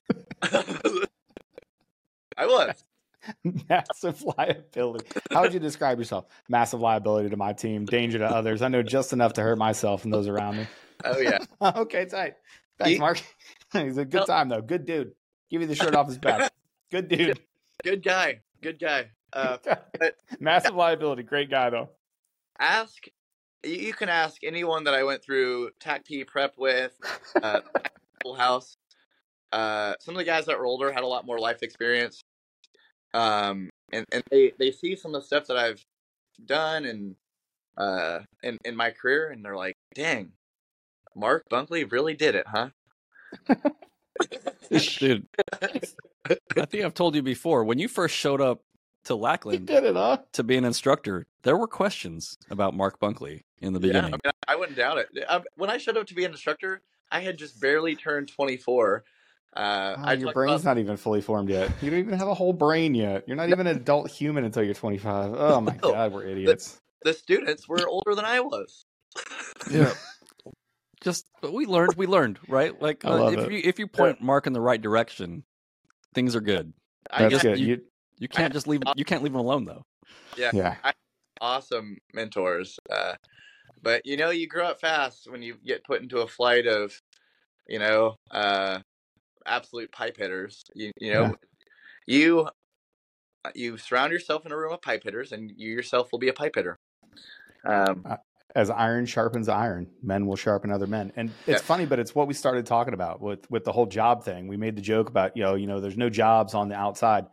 B: I was.
A: Massive liability. How would you describe yourself? Massive liability to my team, danger to others. I know just enough to hurt myself and those around me.
B: Oh, yeah.
A: Okay, tight. Thanks,
B: He,
A: Mark. He's a good time, though. Good dude. Give you the shirt off his back. Good dude.
B: Good guy. Good guy. Uh, but,
A: Massive liability. Great guy, though.
B: Ask, you can ask anyone that I went through T A C P prep with, uh, House. Uh, some of the guys that were older had a lot more life experience. Um, and, and they, they see some of the stuff that I've done and, uh, in, in my career, and they're like, dang, Mark Bunkley really did it, huh?
C: Dude, I think I've told you before, when you first showed up to Lackland
A: did it, huh?
C: to be an instructor, there were questions about Mark Bunkley in the beginning.
B: Yeah, I, mean, I wouldn't doubt it. I, when I showed up to be an instructor, I had just barely turned twenty-four. Uh,
A: oh,
B: I
A: your brain's about... not even fully formed yet. You don't even have a whole brain yet. You're not even an adult human until you're twenty-five. Oh my no, God, we're idiots.
B: The, the students were older than I was.
C: Yeah. Just, but we learned, we learned, right? Like, uh, if it. you if you point yeah. Mark in the right direction, things are good.
A: That's
C: just,
A: good.
C: You,
A: you,
C: you can't I, just leave. You can't leave him alone, though.
B: Yeah.
A: Yeah.
B: I, awesome mentors. Uh, but you know, you grow up fast when you get put into a flight of, you know, uh, absolute pipe hitters. You you know,
A: Yeah.
B: you you surround yourself in a room of pipe hitters, and you yourself will be a pipe hitter. Um,
A: Uh, as iron sharpens iron, men will sharpen other men. And it's
B: yeah.
A: funny, but it's what we started talking about with with the whole job thing. We made the joke about, you know, you know, there's no jobs on the outside.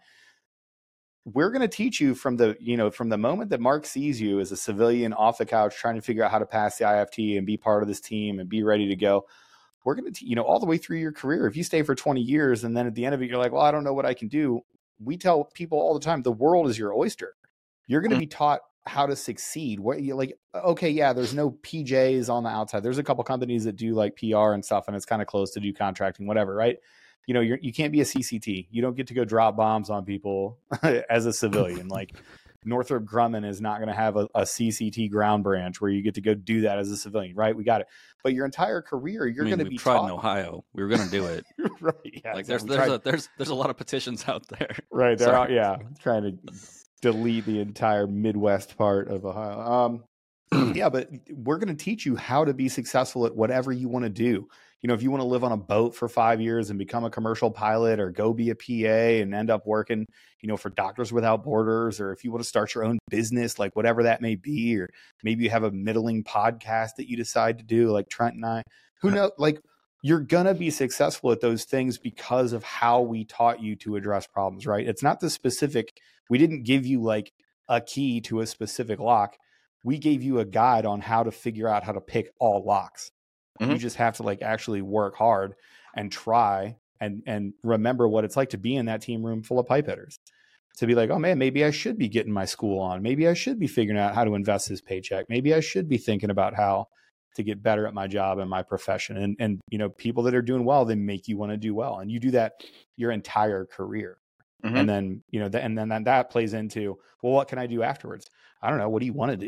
A: We're going to teach you from the, you know, from the moment that Mark sees you as a civilian off the couch trying to figure out how to pass the I F T and be part of this team and be ready to go. We're going to, you know, all the way through your career. If you stay for twenty years and then at the end of it, you're like, well, I don't know what I can do. We tell people all the time, the world is your oyster. You're going to be taught how to succeed. What you like, okay, yeah, there's no P Js on the outside. There's a couple companies that do like P R and stuff, and it's kind of close to do contracting, whatever, right? You know, you're, you can't be a C C T. You don't get to go drop bombs on people as a civilian. Like Northrop Grumman is not going to have a, a C C T ground branch where you get to go do that as a civilian, right? We got it. But your entire career, you're
C: I mean,
A: going to
C: we
A: be
C: tried
A: taught.
C: in Ohio. We were going to do it.
A: Right? Yeah,
C: Like
A: so
C: there's
A: we
C: there's
A: tried-
C: a there's there's a lot of petitions out there.
A: Right. They're
C: Sorry.
A: out, yeah, trying to delete the entire Midwest part of Ohio. Um, yeah, but we're going to teach you how to be successful at whatever you want to do. You know, if you want to live on a boat for five years and become a commercial pilot, or go be a P A and end up working, you know, for Doctors Without Borders, or if you want to start your own business, like whatever that may be, or maybe you have a middling podcast that you decide to do, like Trent and I, who knows, like, you're going to be successful at those things because of how we taught you to address problems, right? It's not the specific, we didn't give you like a key to a specific lock. We gave you a guide on how to figure out how to pick all locks. Mm-hmm. You just have to like actually work hard and try and, and remember what it's like to be in that team room full of pipe hitters. To be like, oh man, maybe I should be getting my school on. Maybe I should be figuring out how to invest this paycheck. Maybe I should be thinking about how to get better at my job and my profession. And, and, you know, people that are doing well, they make you want to do well. And you do that your entire career. Mm-hmm. And then, you know, th- and then that, that plays into, well, what can I do afterwards? I don't know. What do you want to do?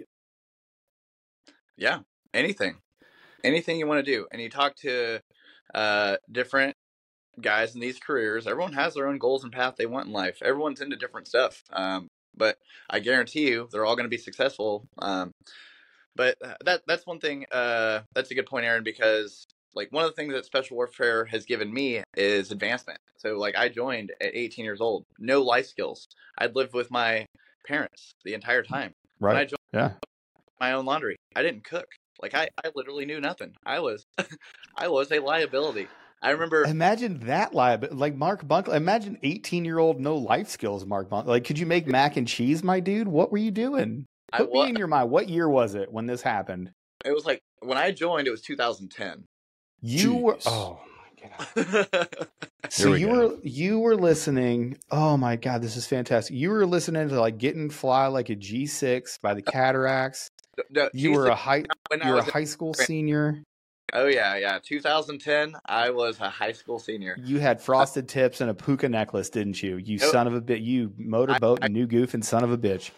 B: Yeah, anything, anything you want to do. And you talk to uh, different guys in these careers. Everyone has their own goals and path they want in life. Everyone's into different stuff. Um, but I guarantee you they're all going to be successful. Um, but that that's one thing. Uh, that's a good point, Aaron, because like one of the things that Special Warfare has given me is advancement. So like I joined at eighteen years old, no life skills. I'd lived with my parents the entire time.
A: Right.
B: When I joined,
A: yeah.
B: my own laundry. I didn't cook. Like I, I literally knew nothing. I was, I was a liability. I remember.
A: Imagine that liability, like Mark Bunkle. Imagine eighteen-year-old no life skills, Mark Bunkle. Like, could you make mac and cheese, my dude? What were you doing? Put me in your mind. What year was it when this happened?
B: It was like when I joined. It was two thousand ten.
A: You Jeez. were. Oh my god. So you go. were you were listening. Oh my god, this is fantastic. You were listening to like Get and Fly Like a G six by the Cataracts.
B: No,
A: you were a high. You were a high school senior.
B: Oh yeah, yeah. two thousand ten. I was a high school senior.
A: You had frosted tips and a puka necklace, didn't you? You nope. son of a bitch. You motorboat and new goof and son of a bitch.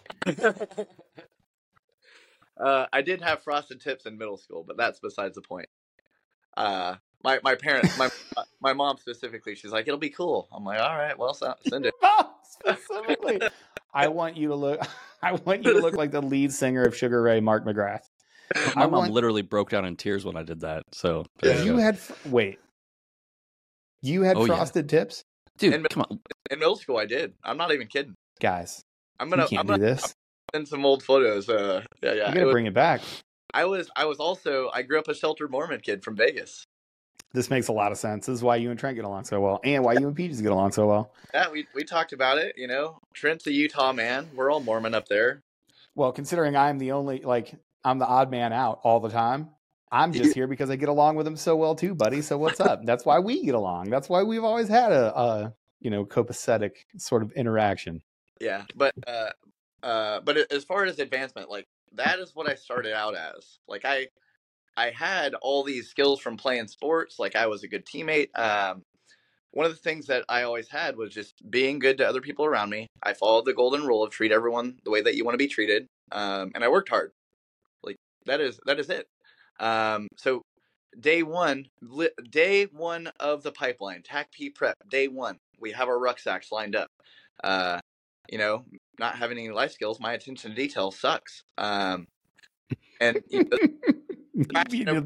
B: uh, I did have frosted tips in middle school, but that's besides the point. Uh, my my parents, my my mom specifically, she's like, "It'll be cool." I'm like, "All right, well, send it."
A: Specifically, I want you to look. I want you to look like the lead singer of Sugar Ray, Mark McGrath.
C: My
A: I
C: mom
A: want...
C: literally broke down in tears when I did that. So
A: yeah. you, you had wait, you had
C: oh,
A: frosted
C: yeah.
A: tips,
C: dude.
B: In,
C: come on.
B: In middle school, I did. I'm not even kidding,
A: guys.
B: I'm gonna.
A: You can't
B: I'm gonna,
A: do this.
B: I'm gonna send some old photos. Uh, yeah, yeah.
A: You gotta
B: it
A: bring
B: was,
A: it back.
B: I was. I was also. I grew up a sheltered Mormon kid from Vegas.
A: This makes a lot of sense. This is why you and Trent get along so well, and why you and Peaches get along so well.
B: Yeah, we we talked about it. You know, Trent's a Utah man. We're all Mormon up there.
A: Well, considering I'm the only like. I'm the odd man out all the time. I'm just here because I get along with him so well too, buddy. So what's up? That's why we get along. That's why we've always had a, a you know, copacetic sort of interaction.
B: Yeah, but uh, uh, but as far as advancement, like that is what I started out as. Like I, I had all these skills from playing sports. Like I was a good teammate. Um, one of the things that I always had was just being good to other people around me. I followed the golden rule of treat everyone the way that you want to be treated, um, and I worked hard. That is that is it. Um, so day one, li- day one of the pipeline, T A C P prep, day one, we have our rucksacks lined up. Uh, you know, not having any life skills, my attention to detail sucks. Um, and you know,
A: You know,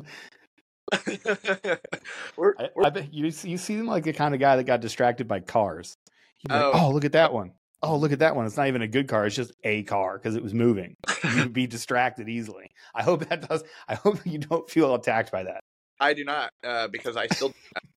B: we're,
A: I,
B: we're,
A: I bet you you seem like the kind of guy that got distracted by cars. You'd be like,
B: Oh.
A: oh, look at that one. Oh, look at that one. It's not even a good car. It's just a car because it was moving. You would be distracted easily. I hope that does. I hope you don't feel attacked by that.
B: I do not, uh, because I still.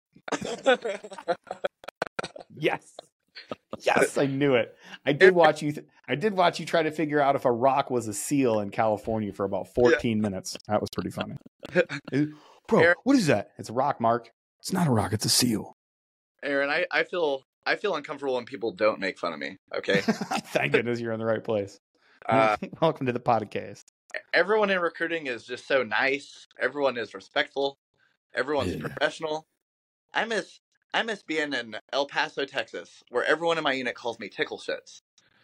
A: Yes. Yes, I knew it. I did watch you. Th- I did watch you try to figure out if a rock was a seal in California for about fourteen yeah. minutes. That was pretty funny. Bro, Aaron, what is that? It's a rock, Mark. It's not a rock. It's a seal.
B: Aaron, I, I feel I feel uncomfortable when people don't make fun of me. Okay.
A: Thank goodness you're in the right place. Uh, Welcome to the podcast.
B: Everyone in recruiting is just so nice. Everyone is respectful. Everyone's yeah. professional. I miss I miss being in El Paso, Texas, where everyone in my unit calls me Tickle Shits.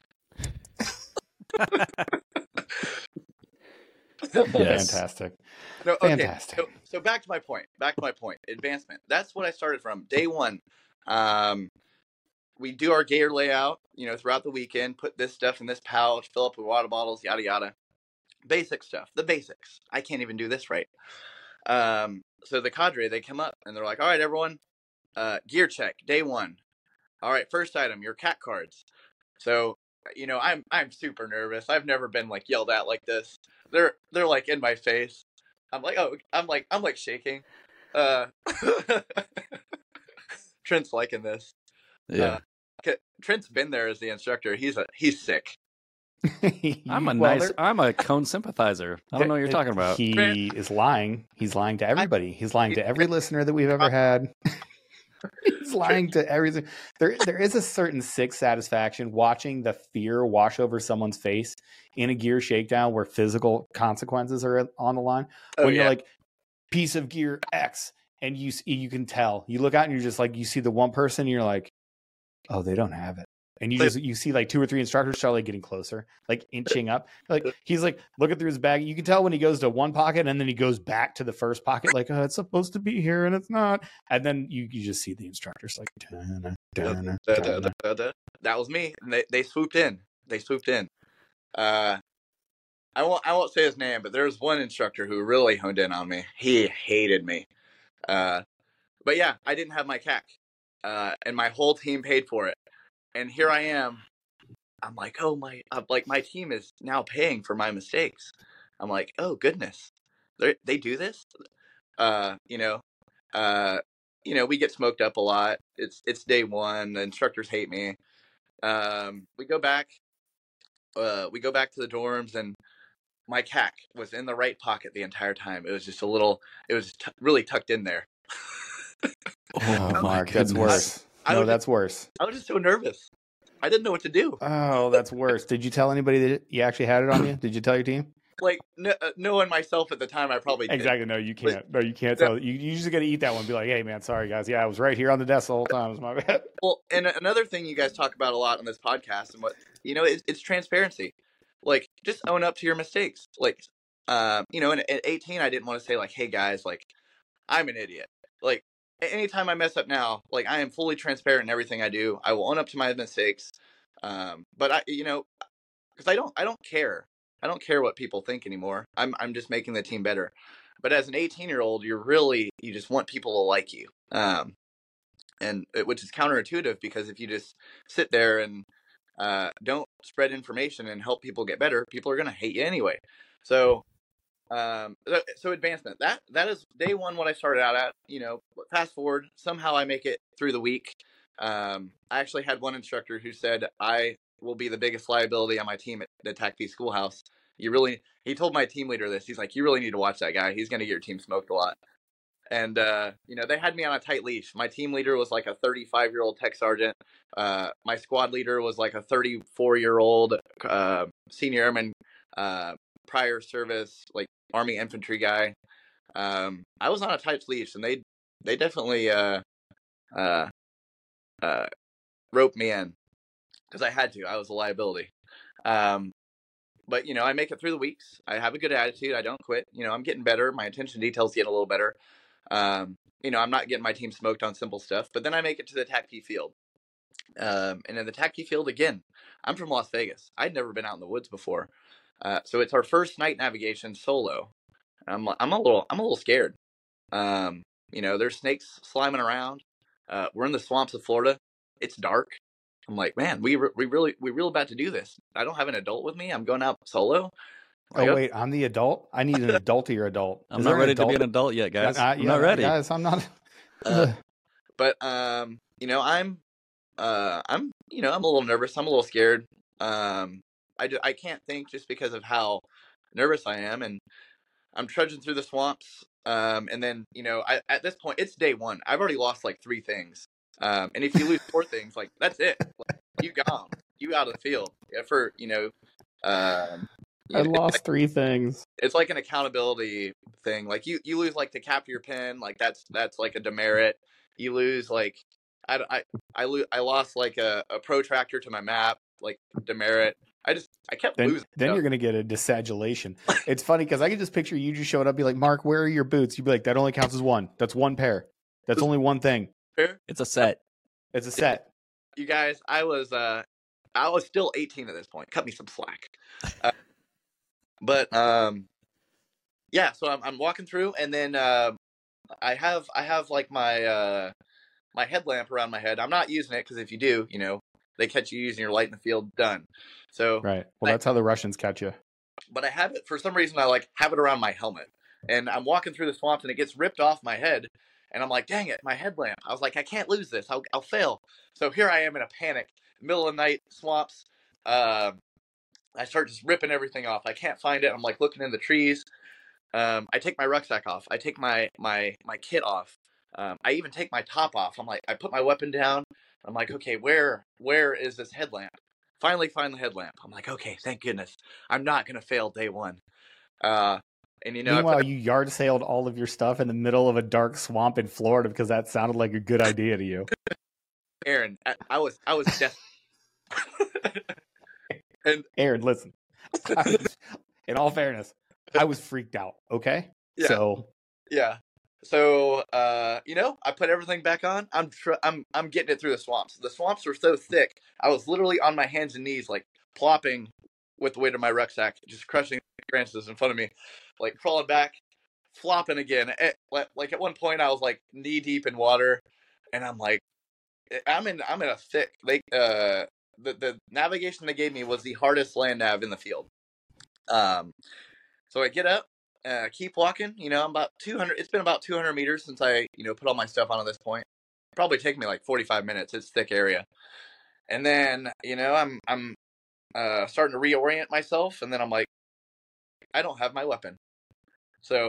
A: Yes. Fantastic.
B: No, okay.
A: Fantastic.
B: So, so back to my point. Back to my point. Advancement. That's what I started from. Day one. Um, we do our gear layout, you know, throughout the weekend, put this stuff in this pouch, fill up with water bottles, yada, yada. Basic stuff. The basics. I can't even do this right. Um, so the cadre, they come up and they're like, all right, everyone, uh, gear check, day one. All right, first item, your C A C cards. So, you know, I'm I'm super nervous. I've never been like yelled at like this. They're they're like in my face. I'm like, oh, I'm like I'm like shaking. Uh, Trent's liking this.
C: Yeah.
B: Uh, Trent's been there as the instructor. He's a he's sick.
C: I'm a
A: well,
C: nice. I'm a cone sympathizer. I don't know what you're talking about.
A: He is lying. He's lying to everybody. He's lying to every listener that we've ever had. He's lying to everything. There, there is a certain sick satisfaction watching the fear wash over someone's face in a gear shakedown where physical consequences are on the line.
B: Oh,
A: when you're
B: yeah.
A: like, piece of gear X, and you you can tell. You look out and you're just like, you see the one person, and you're like, oh, they don't have it. And you just you see like two or three instructors start like getting closer, like inching up. Like he's like looking through his bag. You can tell when he goes to one pocket and then he goes back to the first pocket, like, oh, it's supposed to be here and it's not. And then you, you just see the instructors like, dun, dun,
B: da,
A: dun,
B: da, da, da, da. That was me. And they they swooped in. They swooped in. Uh, I won't I won't say his name, but there was one instructor who really honed in on me. He hated me. Uh, but yeah, I didn't have my C A C, uh, and my whole team paid for it. And here I am. I'm like, oh my, I'm like my team is now paying for my mistakes. I'm like, oh goodness, they they do this. Uh, you know, uh, you know, we get smoked up a lot. It's it's day one. The instructors hate me. Um, we go back. Uh, we go back to the dorms, and my C A C was in the right pocket the entire time. It was just a little. It was t- really tucked in there.
A: Oh, Mark, that's worse.
B: I
A: no,
B: was
A: that's
B: just,
A: worse.
B: I was just so nervous. I didn't know what to do.
A: Oh, that's worse. Did you tell anybody that you actually had it on you? Did you tell your team?
B: Like, no, knowing myself at the time, I probably did.
A: Exactly. No, you can't. No, you can't tell. You, you just got to eat that one and be like, hey, man, sorry, guys. Yeah, I was right here on the desk the whole time. It was my bad.
B: Well, and another thing you guys talk about a lot on this podcast and what, you know, it's, it's transparency. Like, just own up to your mistakes. Like, um, you know, and at eighteen, I didn't want to say, like, hey, guys, like, I'm an idiot. Like, anytime I mess up now, like, I am fully transparent in everything I do. I will own up to my mistakes. Um, but I, you know, because I don't, I don't care. I don't care what people think anymore. I'm, I'm just making the team better. But as an eighteen year old, you're really, you just want people to like you. Um, and it, which is counterintuitive because if you just sit there and uh, don't spread information and help people get better, people are going to hate you anyway. So, um, so advancement, that, that is day one, what I started out at, you know, fast forward, somehow I make it through the week. Um, I actually had one instructor who said, I will be the biggest liability on my team at the T A C P schoolhouse. You really, he told my team leader this. He's like, you really need to watch that guy. He's going to get your team smoked a lot. And, uh, you know, they had me on a tight leash. My team leader was like a thirty-five year old tech sergeant. Uh, my squad leader was like a thirty-four year old, uh, senior airman, uh, prior service, like Army infantry guy. Um, I was on a tight leash and they, they definitely, uh, uh, uh, roped me in because I had to. I was a liability. Um, but, you know, I make it through the weeks. I have a good attitude. I don't quit. You know, I'm getting better. My attention to detail's getting a little better. Um, you know, I'm not getting my team smoked on simple stuff. But then I make it to the T A C P field. Um, and in the tacky field again, I'm from Las Vegas. I'd never been out in the woods before, uh, so it's our first night navigation solo. I'm I'm a little I'm a little scared. Um, you know, there's snakes sliming around. Uh, we're in the swamps of Florida. It's dark. I'm like, man, we re- we really we real about to do this. I don't have an adult with me. I'm going out solo.
A: Oh wait, I'm the adult. I need an adultier adult.
C: I'm not ready to be an adult yet, guys.
A: Uh,
C: I'm
A: yeah,
C: not ready,
A: guys. I'm not.
B: uh, but um, you know, I'm uh, I'm you know, I'm a little nervous. I'm a little scared. Um, I do, I can't think just because of how nervous I am, and I'm trudging through the swamps. Um, and then you know, I, at this point, it's day one. I've already lost like three things. Um, and if you lose four things, like that's it. Like, you gone. You out of the field. Yeah, for you know. Um, you
A: I
B: know,
A: lost
B: like,
A: three things.
B: It's like an accountability thing. Like you, you lose like the cap of your pen. Like that's that's like a demerit. You lose like I I I, lo- I lost like a, a protractor to my map. Like demerit. I just I kept
A: Then,
B: losing.
A: then
B: you know?
A: you're gonna get a disagulation. It's funny because I can just picture you just showing up, be like, "Mark, where are your boots?" You'd be like, "That only counts as one. That's one pair. That's only one thing.
C: It's a set.
A: It's a set."
B: You guys, I was uh I was still eighteen at this point. Cut me some slack. Uh, but um, yeah. So I'm I'm walking through, and then uh, I have I have like my uh my headlamp around my head. I'm not using it because if you do, you know, they catch you using your light in the field. Done. So
A: Right. Well,
B: I,
A: that's how the Russians catch you.
B: but I have it for some reason. I like have it around my helmet, and I'm walking through the swamps, and it gets ripped off my head, and I'm like, dang it, my headlamp. I was like, I can't lose this. I'll I'll fail. So here I am in a panic, middle of the night, swamps. Uh, I start just ripping everything off. I can't find it. I'm like looking in the trees. Um, I take my rucksack off. I take my my my kit off. Um, I even take my top off. I'm like, I put my weapon down. I'm like, okay, where where is this headlamp? Finally, find the headlamp. I'm like, okay, thank goodness. I'm not gonna fail day one. Uh, and you know,
A: Meanwhile,
B: I put,
A: you yard sailed all of your stuff in the middle of a dark swamp in Florida because that sounded like a good idea to you.
B: Aaron, I, I was I was desperate. and
A: Aaron, listen. I was, in all fairness, I was freaked out. Okay,
B: yeah,
A: so
B: yeah. So, uh, you know, I put everything back on. I'm tr- I'm I'm getting it through the swamps. The swamps were so thick. I was literally on my hands and knees, like plopping with the weight of my rucksack, just crushing branches in front of me, like crawling back, flopping again. At, like at one point, I was like knee deep in water, and I'm like, I'm in I'm in a thick. They uh the the navigation they gave me was the hardest land nav in the field. Um, so I get up. Uh, keep walking. You know, I'm about two hundred. It's been about two hundred meters since I, you know, put all my stuff on at this point. Probably take me like forty-five minutes. It's a thick area. And then, you know, I'm I'm uh, starting to reorient myself, and then I'm like, I don't have my weapon. So,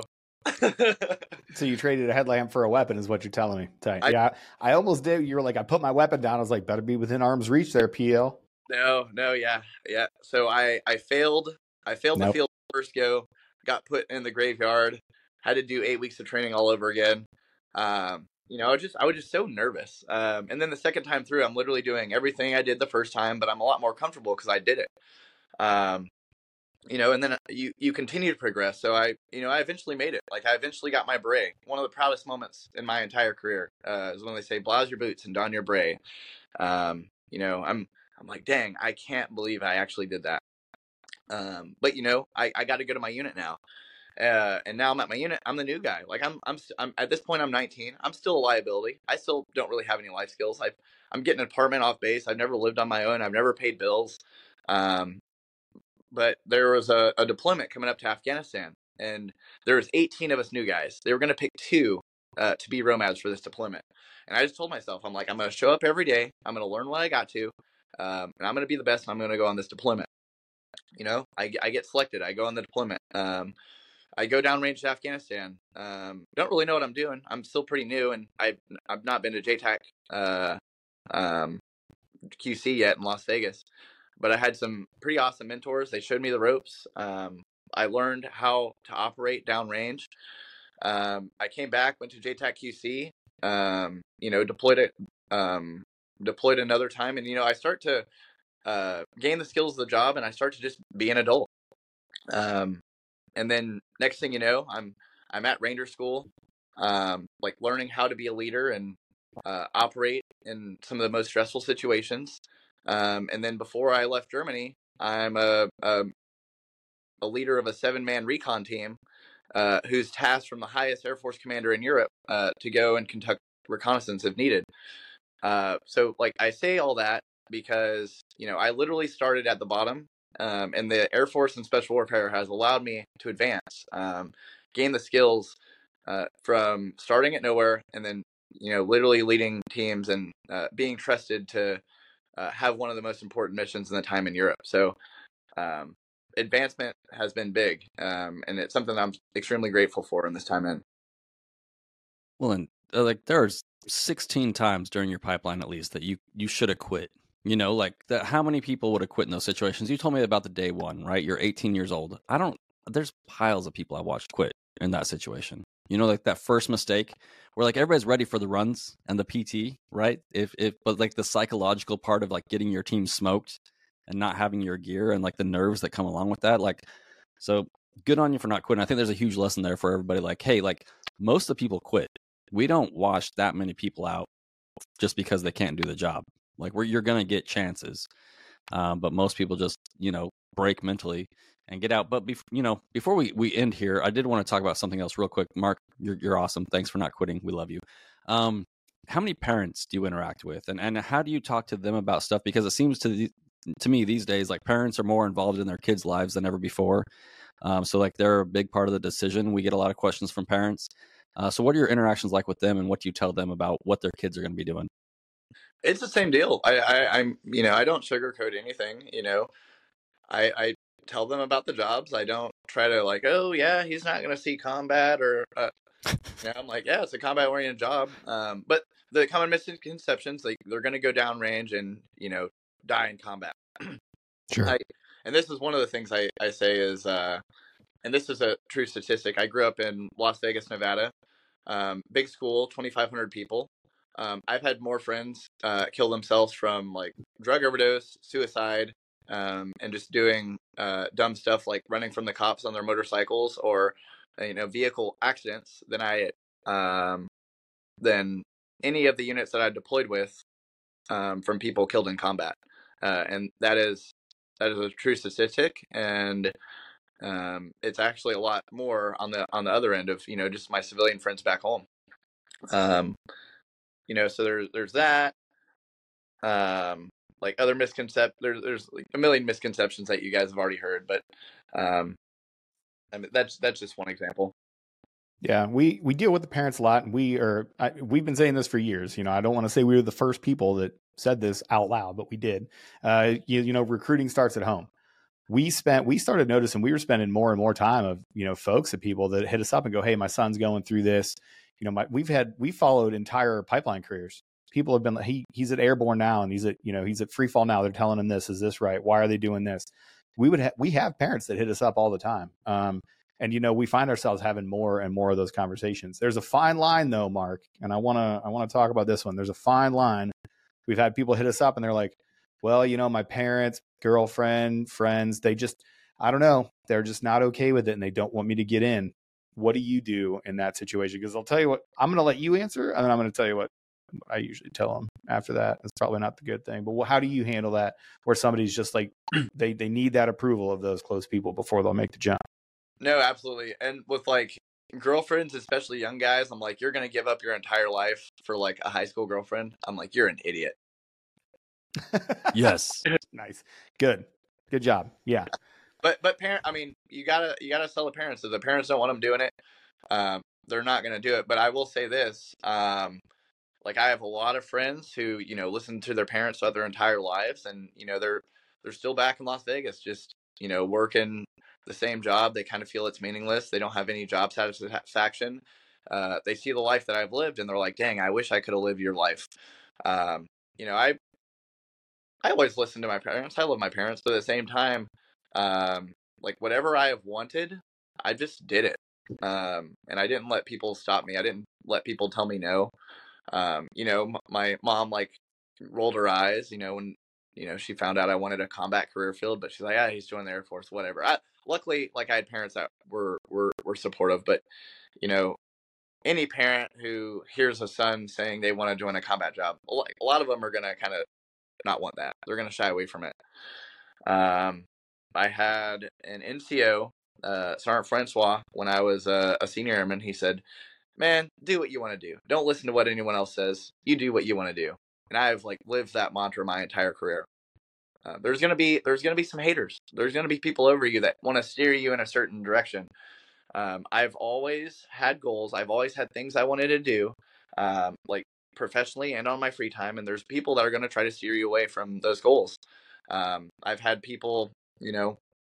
A: so you traded a headlamp for a weapon, is what you're telling me.
B: I,
A: yeah, I almost did. You were like, I put my weapon down. I was like, better be within arm's reach there, P L.
B: No, no, yeah, yeah. So I I failed. I failed nope. the field first go. Got put in the graveyard, had to do eight weeks of training all over again. Um, you know, I was just I was just so nervous. Um, and then the second time through, I'm literally doing everything I did the first time, but I'm a lot more comfortable because I did it. Um, you know, and then you you continue to progress. So I, you know, I eventually made it. Like I eventually got my beret. One of the proudest moments in my entire career uh, is when they say blouse your boots and don your beret. Um, you know, I'm I'm like, dang, I can't believe I actually did that. Um, but you know, I, I got to go to my unit now, uh, and now I'm at my unit. I'm the new guy. Like I'm, I'm, I'm at this point. I'm nineteen. I'm still a liability. I still don't really have any life skills. I, I'm getting an apartment off base. I've never lived on my own. I've never paid bills. Um, but there was a, a deployment coming up to Afghanistan, and there was eighteen of us new guys. They were going to pick two uh, to be Romads for this deployment, and I just told myself, I'm like, I'm going to show up every day. I'm going to learn what I got to, um, and I'm going to be the best. And I'm going to go on this deployment. You know, I, I get selected. I go on the deployment. Um, I go downrange to Afghanistan. Um, don't really know what I'm doing. I'm still pretty new, and I've, I've not been to J TAC uh, um, Q C yet in Las Vegas. But I had some pretty awesome mentors. They showed me the ropes. Um, I learned how to operate downrange. Um, I came back, went to J TAC Q C, um, you know, deployed it, um, deployed another time. And, you know, I start to uh, gain the skills of the job, and I start to just be an adult. Um, and then next thing you know, I'm I'm at Ranger School, um, like learning how to be a leader and uh, operate in some of the most stressful situations. Um, and then before I left Germany, I'm a, a, a leader of a seven-man recon team uh, who's tasked from the highest Air Force commander in Europe uh, to go and conduct reconnaissance if needed. Uh, so, like, I say all that because, you know, I literally started at the bottom, um, and the Air Force and Special Warfare has allowed me to advance, um, gain the skills uh, from starting at nowhere and then, you know, literally leading teams and uh, being trusted to uh, have one of the most important missions in the time in Europe. So, um, advancement has been big, um, and it's something I'm extremely grateful for in this time in.
C: Well, and uh, like there's sixteen times during your pipeline at least that you you should have quit. You know, like that. How many people would have quit in those situations? You told me about the day one, right? You're eighteen years old. I don't. There's piles of people I watched quit in that situation. You know, like that first mistake where like everybody's ready for the runs and the P T, right? If if but like the psychological part of like getting your team smoked and not having your gear and like the nerves that come along with that, like so good on you for not quitting. I think there's a huge lesson there for everybody. Like, hey, like most of the people quit. We don't wash that many people out just because they can't do the job. Like we're, you're going to get chances. Um, but most people just, you know, break mentally and get out. But, bef- you know, before we, we end here, I did want to talk about something else real quick. Mark, you're, you're awesome. Thanks for not quitting. We love you. Um, how many parents do you interact with? And, and how do you talk to them about stuff? Because it seems to the, to me these days, like parents are more involved in their kids' lives than ever before. Um, so like they're a big part of the decision. We get a lot of questions from parents. Uh, so what are your interactions like with them, and what do you tell them about what their kids are going to be doing?
B: It's the same deal. I, I, I'm, you know, I don't sugarcoat anything. You know, I, I tell them about the jobs. I don't try to like, oh yeah, he's not going to see combat, or uh, you know, I'm like, yeah, it's a combat-oriented job. Um, but the common misconceptions, like they're going to go downrange and you know die in combat.
A: Sure.
B: I, and this is one of the things I, I say is, uh, and this is a true statistic. I grew up in Las Vegas, Nevada. Um, big school, twenty-five hundred people. Um, I've had more friends uh, kill themselves from like drug overdose, suicide, um, and just doing uh, dumb stuff like running from the cops on their motorcycles or you know vehicle accidents than I um, than any of the units that I deployed with um, from people killed in combat, uh, and that is that is a true statistic, and um, it's actually a lot more on the on the other end of you know just my civilian friends back home. Um, you know, so there's there's that. Um, like other misconceptions, there's there's like a million misconceptions that you guys have already heard, but um, I mean that's that's just one example.
A: Yeah, we we deal with the parents a lot, and we are I, we've been saying this for years. You know, I don't want to say we were the first people that said this out loud, but we did. Uh, you, you know, recruiting starts at home. We spent we started noticing we were spending more and more time of you know folks and people that hit us up and go, hey, my son's going through this. You know, my we've had we followed entire pipeline careers. People have been like, he he's at Airborne now, and he's at you know he's at Free Fall now. They're telling him this is this right? Why are they doing this? We would ha- we have parents that hit us up all the time. Um, And, you know, we find ourselves having more and more of those conversations. There's a fine line, though, Mark, and I want to I want to talk about this one. There's a fine line. We've had people hit us up and they're like, well, you know, my parents, girlfriend, friends, they just, I don't know. They're just not okay with it and they don't want me to get in. What do you do in that situation? Because I'll tell you what, I'm going to let you answer, and then I'm going to tell you what I usually tell them after that. It's probably not the good thing. But how do you handle that where somebody's just like, they, they need that approval of those close people before they'll make the jump?
B: No, absolutely. And with like girlfriends, especially young guys, I'm like, you're going to give up your entire life for like a high school girlfriend. I'm like, you're an idiot.
C: Yes.
A: Nice. Good. Good job. Yeah.
B: But, but parent, I mean, you gotta, you gotta tell the parents. If the parents don't want them doing it, um, they're not going to do it. But I will say this, um, like I have a lot of friends who, you know, listen to their parents throughout their entire lives. And, you know, they're, they're still back in Las Vegas, just, you know, working the same job. They kind of feel it's meaningless. They don't have any job satisfaction. Uh, they see the life that I've lived and they're like, dang, I wish I could have lived your life. Um, you know, I, I always listen to my parents. I love my parents, but at the same time, um, like whatever I have wanted, I just did it. Um, and I didn't let people stop me. I didn't let people tell me no. Um, you know, m- my mom like rolled her eyes, you know, when, you know, she found out I wanted a combat career field, but she's like, yeah, he's joining the Air Force, whatever. I, luckily, like I had parents that were, were, were supportive, but you know, any parent who hears a son saying they want to join a combat job, a lot of them are going to kind of not want that. They're going to shy away from it. Um, I had an N C O, uh, Sergeant Francois, when I was uh, a senior airman. He said, man, do what you want to do. Don't listen to what anyone else says. You do what you want to do. And I've like lived that mantra my entire career. Uh, there's gonna be there's gonna be some haters. There's gonna be people over you that want to steer you in a certain direction. Um, I've always had goals. I've always had things I wanted to do, um, like professionally and on my free time. And there's people that are gonna try to steer you away from those goals. Um, I've had people, you know,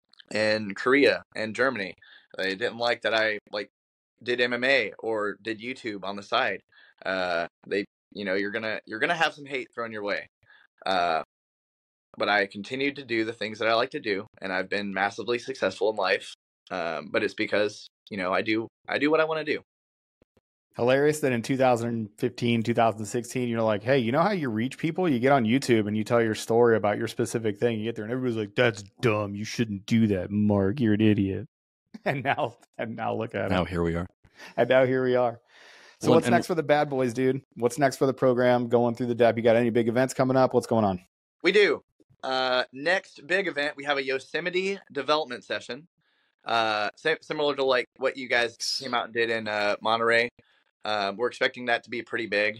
B: in Korea and Germany. They didn't like that I like did M M A or did YouTube on the side. Uh, they, you know, you're gonna you're gonna have some hate thrown your way. Uh, but I continued to do the things that I like to do, and I've been massively successful in life. Um, but it's because, you know, I do I do what I want to do.
A: Hilarious that in two thousand fifteen, two thousand sixteen, you're like, hey, you know how you reach people? You get on YouTube and you tell your story about your specific thing. You get there and everybody's like, that's dumb. You shouldn't do that, Mark. You're an idiot. And now, and now look at it.
C: Now here we are.
A: And now here we are. So
C: Well,
A: what's
C: and-
A: next for the Bad Boys, dude? What's next for the program going through the D E P? You got any big events coming up? What's going on?
B: We do. Uh, next big event, we have a Yosemite development session. Uh, sa- similar to like what you guys came out and did in uh, Monterey. Um, we're expecting that to be pretty big.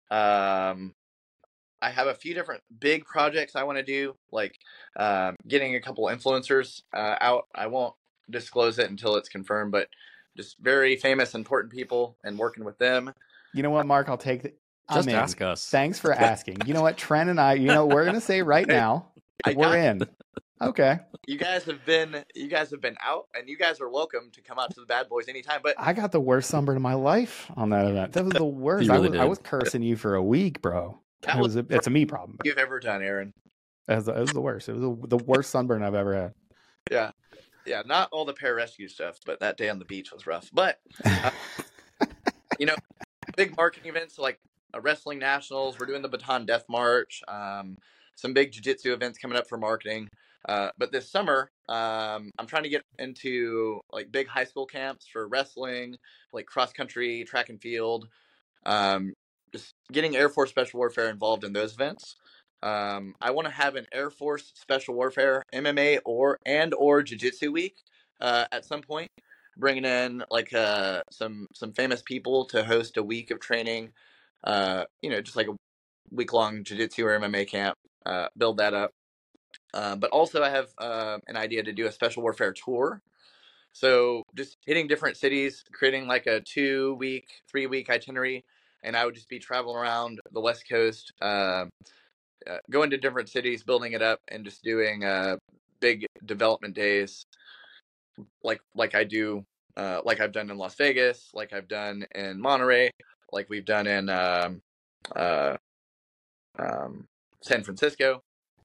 B: Um, I have a few different big projects I want to do, like um, getting a couple influencers uh, out. I won't disclose it until it's confirmed, but just very famous, important people and working with them.
A: You know what, Mark? I'll take the.
C: Just
A: I'm in.
C: ask us.
A: Thanks for asking. You know what, Trent and I, you know, we're going to say right now,
B: I
A: we're
B: got
A: in. Okay.
B: You guys have been, you guys have been out, and you guys are welcome to come out to the Bad Boys anytime. But
A: I got the worst sunburn of my life on that event. That was the worst.
C: You really
A: I, was, I
C: did.
A: was cursing you for a week, bro.
B: That
A: It
B: was
A: was a, it's a me problem.
B: you've ever done, Aaron?
A: It was, it was the worst. It was the, the worst sunburn I've ever had.
B: Yeah, yeah. Not all the pararescue stuff, but that day on the beach was rough. But uh, you know, big marketing events like a wrestling nationals. We're doing the Baton Death March. Um, some big jiu-jitsu events coming up for marketing. Uh, but this summer, um, I'm trying to get into like big high school camps for wrestling, like cross country, track and field. Um, just getting Air Force Special Warfare involved in those events. Um, I want to have an Air Force Special Warfare M M A or and or Jiu-Jitsu week uh, at some point, bringing in like uh, some some famous people to host a week of training. Uh, you know, just like a week long Jiu-Jitsu or M M A camp. Uh, build that up. Uh, but also, I have uh, an idea to do a Special Warfare tour. So just hitting different cities, creating like a two week, three week itinerary, and I would just be traveling around the West Coast, uh, uh, going to different cities, building it up, and just doing uh, big development days, like like I do, uh, like I've done in Las Vegas, like I've done in Monterey, like we've done in um, uh, um, San Francisco.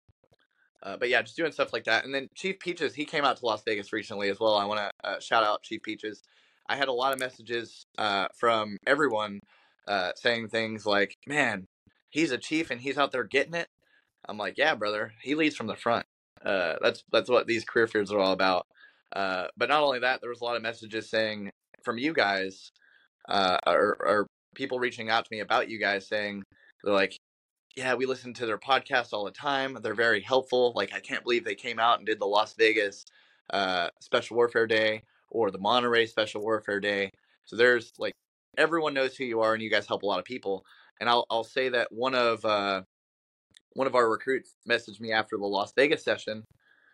B: Uh, but yeah, just doing stuff like that. And then Chief Peaches, he came out to Las Vegas recently as well. I want to uh, shout out Chief Peaches. I had a lot of messages uh, from everyone uh, saying things like, man, he's a chief and he's out there getting it. I'm like, yeah, brother, he leads from the front. Uh, that's that's what these career fields are all about. Uh, but not only that, there was a lot of messages saying from you guys, uh, or, or people reaching out to me about you guys saying, they're like, yeah, we listen to their podcast all the time. They're very helpful. Like, I can't believe they came out and did the Las Vegas uh, Special Warfare Day or the Monterey Special Warfare Day. So there's like, everyone knows who you are, and you guys help a lot of people. And I'll I'll say that one of uh, one of our recruits messaged me after the Las Vegas session,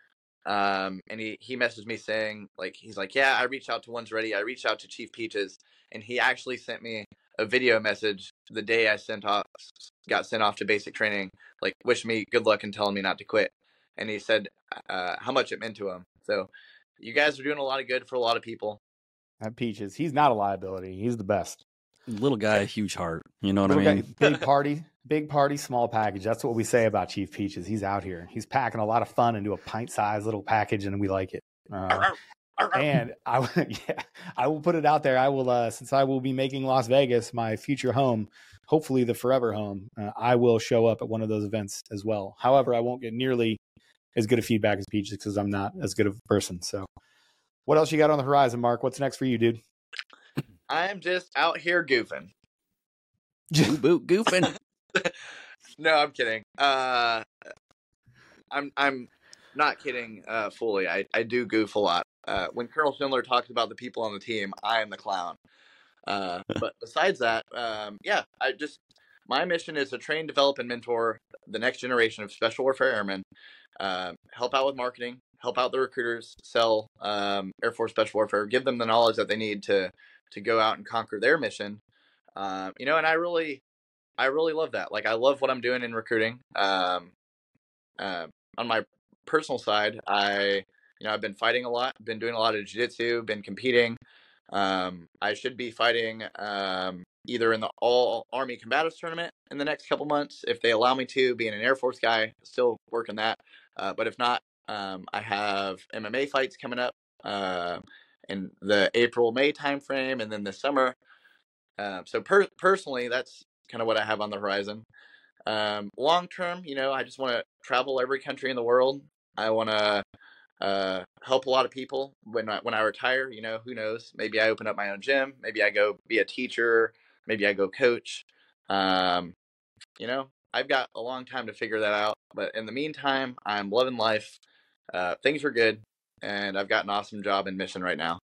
B: um, and he he messaged me saying like he's like, yeah, I reached out to One's Ready. I reached out to Chief Peaches, and he actually sent me a video message the day I sent off, got sent off to basic training, like wishing me good luck and telling me not to quit. And he said uh, how much it meant to him. So you guys are doing a lot of good for a lot of people.
A: That Peaches, he's not a liability. He's the best.
C: Little guy, huge heart. You know what
A: Little
C: I mean?
A: guy, big party, big party, small package. That's what we say about Chief Peaches. He's out here. He's packing a lot of fun into a pint-sized little package, and we like it. Uh, and I, yeah, I will put it out there. I will, uh, since I will be making Las Vegas my future home, hopefully the forever home. Uh, I will show up at one of those events as well. However, I won't get nearly as good of feedback as Peaches because I'm not as good of a person. So, what else you got on the horizon, Mark? What's next for you, dude?
B: I'm just out here goofing.
C: Boo boot goofing.
B: No, I'm kidding. Uh, I'm I'm not kidding uh, fully. I, I do goof a lot. Uh, when Colonel Schindler talks about the people on the team, I am the clown. Uh, but besides that, um, yeah, I just my mission is to train, develop, and mentor the next generation of Special Warfare Airmen. Uh, help out with marketing, help out the recruiters, sell um, Air Force Special Warfare, give them the knowledge that they need to to go out and conquer their mission. Um, you know, and I really, I really love that. Like, I love what I'm doing in recruiting. Um, uh, on my personal side, I, you know, I've been fighting a lot, been doing a lot of jiu-jitsu, been competing. Um, I should be fighting um, either in the All Army Combatives Tournament in the next couple months, if they allow me to, being an Air Force guy, still working that. Uh, but if not, um, I have M M A fights coming up uh, in the April, May timeframe, and then this summer. Uh, so per- personally, that's kind of what I have on the horizon. Um, long term, you know, I just want to travel every country in the world. I want to uh, help a lot of people when I, when I retire. You know, who knows? Maybe I open up my own gym. Maybe I go be a teacher. Maybe I go coach. Um, you know, I've got a long time to figure that out. But in the meantime, I'm loving life. Uh, things are good, and I've got an awesome job and mission right now.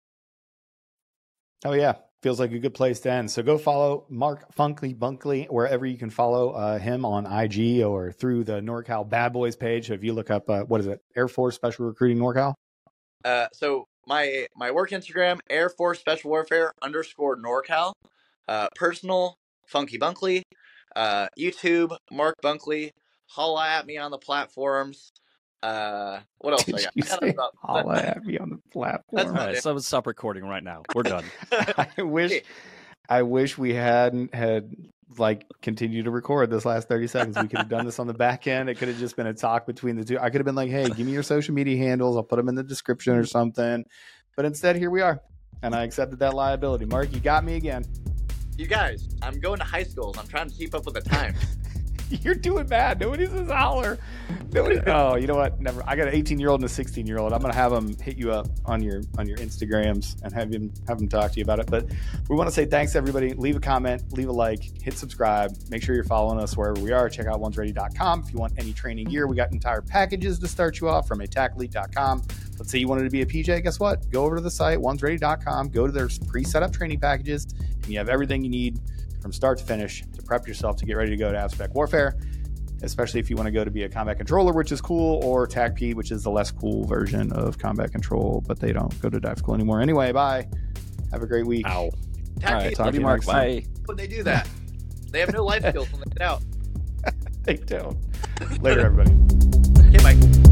A: Oh, yeah. Feels like a good place to end. So go follow Mark Funky Bunkley wherever you can follow uh, him on I G or through the NorCal Bad Boys page. So if you look up, uh, what is it, Air Force Special Recruiting NorCal?
B: Uh, so my my work Instagram, Air Force Special Warfare underscore NorCal. Uh, personal, Funky Bunkley. Uh, YouTube, Mark Bunkley. Holla at me on the platforms. Uh, what else
A: Did
B: I got?
A: you
B: I got
A: say
B: about,
A: holla at me on the platform?
C: All right, so stop recording right now. We're done.
A: I wish, I wish we hadn't had like continued to record this last thirty seconds. We could have done this on the back end. It could have just been a talk between the two. I could have been like, "Hey, give me your social media handles. I'll put them in the description or something." But instead, here we are, and I accepted that liability. Mark, you got me again.
B: You guys, I'm going to high schools. I'm trying to keep up with the times.
A: You're doing bad. Nobody says holler. Nobody. Oh, you know what? Never. I got an eighteen year old and a sixteen year old. I'm gonna have them hit you up on your on your Instagrams and have him have them talk to you about it. But we want to say thanks to everybody. Leave a comment, leave a like, hit subscribe. Make sure you're following us wherever we are. Check out ones ready dot com if you want any training gear. We got entire packages to start you off from attack elite dot com. Let's say you wanted to be a P J. Guess what? Go over to the site ones ready dot com. Go to their pre-set up training packages, and you have everything you need from start to finish to prep yourself to get ready to go to AvSpec Warfare, especially if you want to go to be a combat controller, which is cool, or T A C P, which is the less cool version of combat control, but they don't go to dive school anymore. Anyway, bye. Have a great week.
C: Ow.
B: Tac
C: All right,
B: P,
C: talk to you, Mark. Bye.
B: when they do that, they have no life skills when they get out.
A: They don't. Later, everybody.
B: Okay, bye.